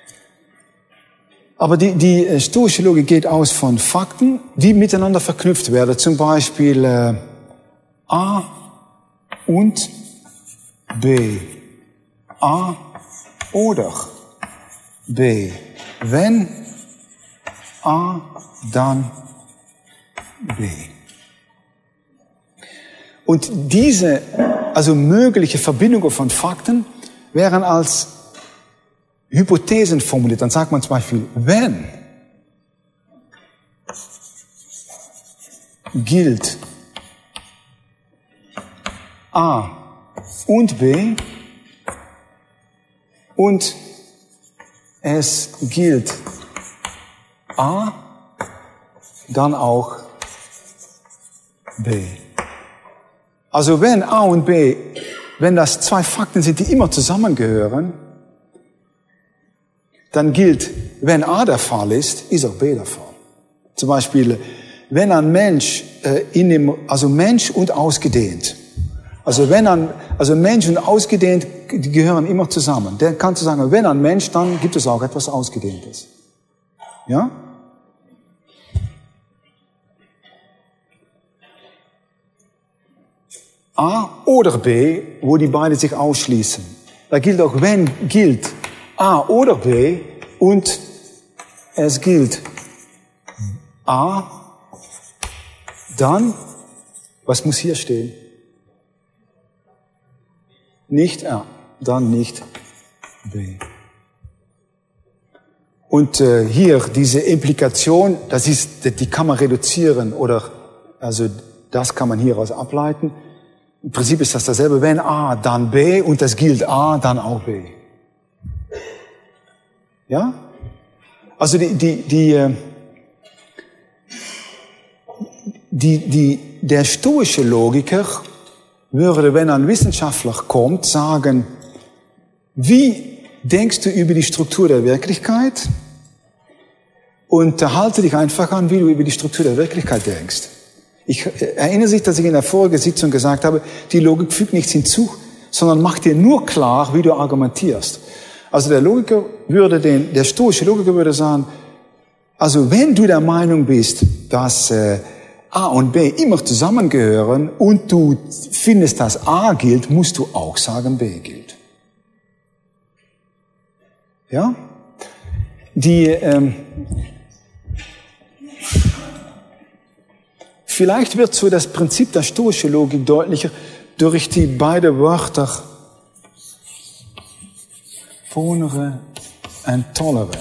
Speaker 1: Aber die, die stoische Logik geht aus von Fakten, die miteinander verknüpft werden. Zum Beispiel äh, A und B. A oder B. Wenn A, dann B. Und diese, also mögliche Verbindungen von Fakten wären als Hypothesen formuliert. Dann sagt man zum Beispiel, wenn gilt A und B und es gilt A, dann auch B. Also wenn A und B, wenn das zwei Fakten sind, die immer zusammengehören, dann gilt, wenn A der Fall ist, ist auch B der Fall. Zum Beispiel, wenn ein Mensch äh, in dem, also Mensch und ausgedehnt. Also wenn ein, also Mensch und ausgedehnt, die gehören immer zusammen. Der kann zu sagen, wenn ein Mensch, dann gibt es auch etwas Ausgedehntes. Ja? A oder B, wo die beiden sich ausschließen. Da gilt auch, wenn gilt A oder B und es gilt A, dann, was muss hier stehen? Nicht A, dann nicht B. Und äh, hier diese Implikation, das ist, die kann man reduzieren oder, also das kann man hieraus ableiten. Im Prinzip ist das dasselbe, wenn A, dann B und es gilt A, dann auch B. Ja? Also die, die, die, die, die, der stoische Logiker würde, wenn ein Wissenschaftler kommt, sagen, wie denkst du über die Struktur der Wirklichkeit? Und halte dich einfach an, wie du über die Struktur der Wirklichkeit denkst. Ich erinnere sich, dass ich in der vorigen Sitzung gesagt habe, die Logik fügt nichts hinzu, sondern macht dir nur klar, wie du argumentierst. Also der Logiker würde den, der stoische Logiker würde sagen, Also wenn du der Meinung bist, dass äh, A und B immer zusammengehören und du findest, dass A gilt, musst du auch sagen, B gilt. Ja? Die, ähm, vielleicht wird so das Prinzip der stoischen Logik deutlicher durch die beiden Wörter ponere und tollere.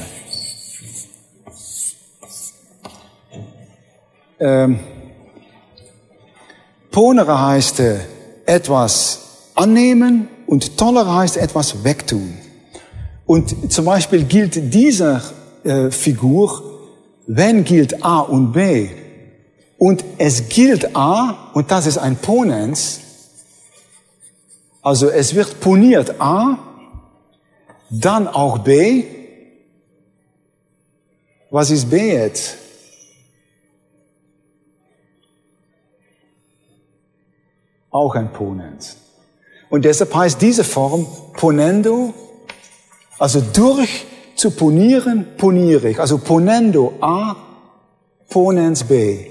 Speaker 1: Ähm, ponere heißt äh, etwas annehmen und tollere heißt etwas wegtun. Und zum Beispiel gilt diese äh, Figur, wenn gilt A und B und es gilt A und das ist ein Ponens, also es wird poniert A, dann auch B. Was ist B jetzt? Auch ein Ponens. Und deshalb heißt diese Form ponendo, also durch zu ponieren, poniere ich. Also ponendo A, ponens B.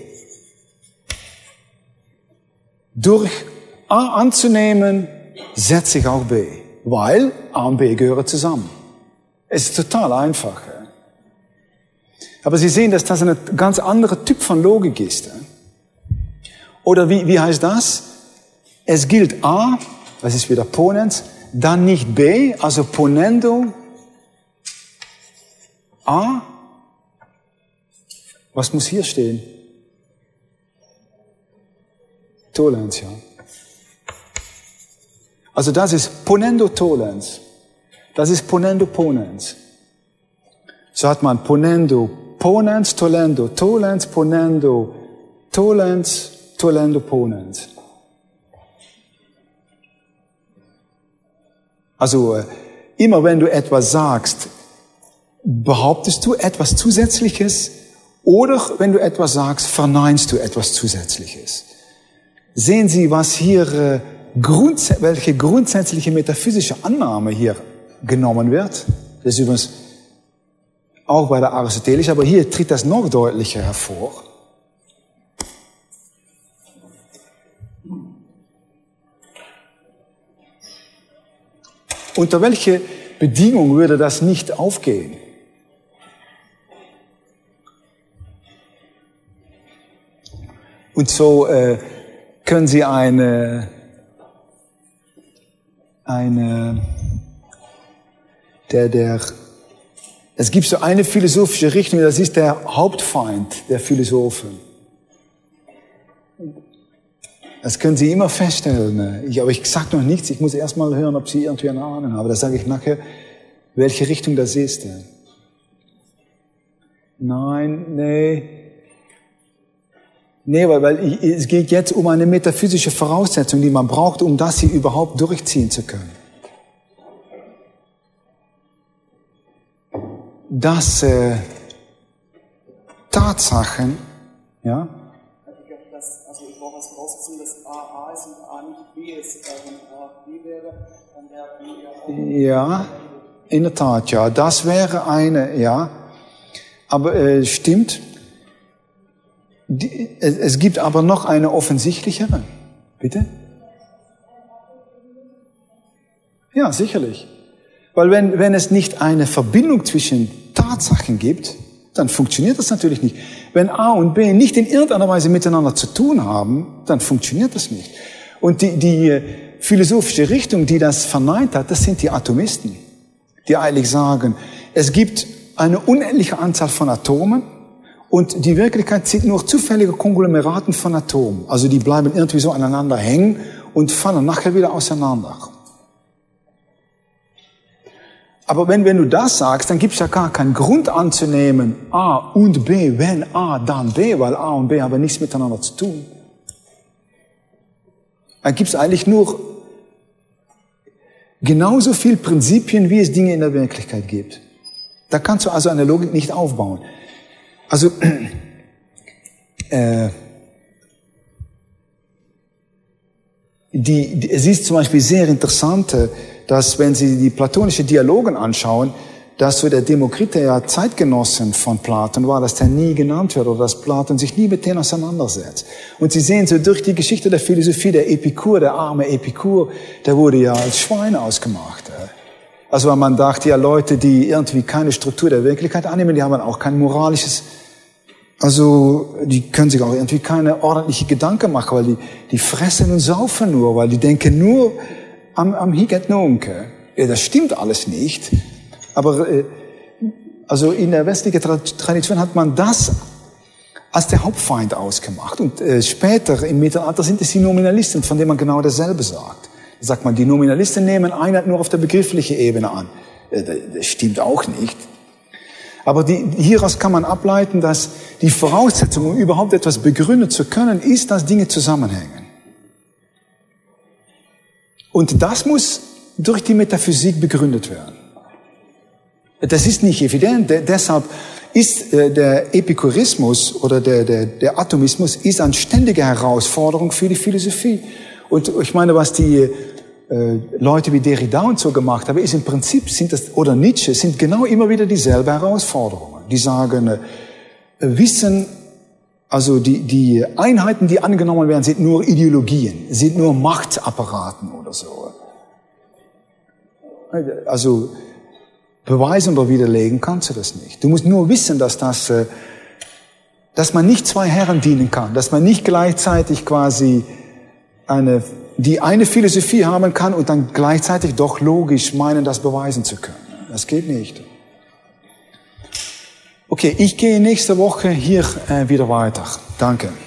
Speaker 1: Durch A anzunehmen, setze ich auch B. Weil A und B gehören zusammen. Es ist total einfach. Aber Sie sehen, dass das ein ganz anderer Typ von Logik ist. Oder wie, wie heißt das? Es gilt A, das ist wieder ponens, dann nicht B, also ponendo A. Was muss hier stehen? Tollens, ja. Also das ist ponendo tollens. Das ist ponendo ponens. So hat man ponendo ponens, tollendo tollens, ponendo tollens, tollendo ponens. Also immer wenn du etwas sagst, behauptest du etwas Zusätzliches oder wenn du etwas sagst, verneinst du etwas Zusätzliches. Sehen Sie, was hier, äh, grunds- welche grundsätzliche metaphysische Annahme hier genommen wird. Das ist übrigens auch bei der Aristoteles, aber hier tritt das noch deutlicher hervor. Unter welche Bedingung würde das nicht aufgehen? Und so äh, können Sie eine, eine, der, der, es gibt so eine philosophische Richtung, das ist der Hauptfeind der Philosophen. Das können Sie immer feststellen. Ich, aber ich sage noch nichts, ich muss erst mal hören, ob Sie irgendwie eine Ahnung haben. Das sage ich nachher, welche Richtung das ist. Nein, nee. Nee, weil, weil ich, es geht jetzt um eine metaphysische Voraussetzung, die man braucht, um das hier überhaupt durchziehen zu können. Dass äh, Tatsachen, ja,
Speaker 2: also ich brauche was voraussetzen, dass A A ist und A nicht B ist. Wenn A B wäre, dann wäre B ja auch.
Speaker 1: Ja, in der Tat, ja. Das wäre eine, ja. Aber äh, stimmt. Die, es, es gibt aber noch eine offensichtlichere. Bitte? Ja, sicherlich. Weil wenn, wenn es nicht eine Verbindung zwischen Tatsachen gibt, dann funktioniert das natürlich nicht. Wenn A und B nicht in irgendeiner Weise miteinander zu tun haben, dann funktioniert das nicht. Und die, die philosophische Richtung, die das verneint hat, das sind die Atomisten, die eigentlich sagen, es gibt eine unendliche Anzahl von Atomen und die Wirklichkeit sind nur zufällige Konglomeraten von Atomen. Also die bleiben irgendwie so aneinander hängen und fallen nachher wieder auseinander. Aber wenn, wenn du das sagst, dann gibt es ja gar keinen Grund anzunehmen, A und B, wenn A, dann B, weil A und B haben nichts miteinander zu tun. Dann gibt es eigentlich nur genauso viel Prinzipien, wie es Dinge in der Wirklichkeit gibt. Da kannst du also eine Logik nicht aufbauen. Also, äh, die, die, es ist zum Beispiel sehr interessant, dass wenn Sie die platonischen Dialogen anschauen, dass so der Demokrit, der ja Zeitgenossen von Platon war, dass der nie genannt wird oder dass Platon sich nie mit denen auseinandersetzt. Und Sie sehen so durch die Geschichte der Philosophie, der Epikur, der arme Epikur, der wurde ja als Schwein ausgemacht. Also weil man dachte, ja, Leute, die irgendwie keine Struktur der Wirklichkeit annehmen, die haben auch kein moralisches, also die können sich auch irgendwie keine ordentliche Gedanken machen, weil die, die fressen und saufen nur, weil die denken nur am, am Hic et Nunc. Ja, das stimmt alles nicht. Aber äh, also in der westlichen Tradition hat man das als der Hauptfeind ausgemacht. Und äh, später im Mittelalter sind es die Nominalisten, von denen man genau dasselbe sagt. Da sagt man, die Nominalisten nehmen Einheit nur auf der begrifflichen Ebene an. Äh, das stimmt auch nicht. Aber die, hieraus kann man ableiten, dass die Voraussetzung, um überhaupt etwas begründen zu können, ist, dass Dinge zusammenhängen. Und das muss durch die Metaphysik begründet werden. Das ist nicht evident, de- deshalb ist äh, der Epikurismus oder der, der, der Atomismus ist eine ständige Herausforderung für die Philosophie. Und ich meine, was die äh, Leute wie Derrida und so gemacht haben, ist im Prinzip, sind das, oder Nietzsche, sind genau immer wieder dieselbe Herausforderungen. Die sagen, äh, Wissen, also die, die Einheiten, die angenommen werden, sind nur Ideologien, sind nur Machtapparaten oder so. Also beweisen oder widerlegen kannst du das nicht. Du musst nur wissen, dass das, äh, dass man nicht zwei Herren dienen kann, dass man nicht gleichzeitig quasi eine, die eine Philosophie haben kann und dann gleichzeitig doch logisch meinen, das beweisen zu können. Das geht nicht. Okay, ich gehe nächste Woche hier äh, wieder weiter. Danke.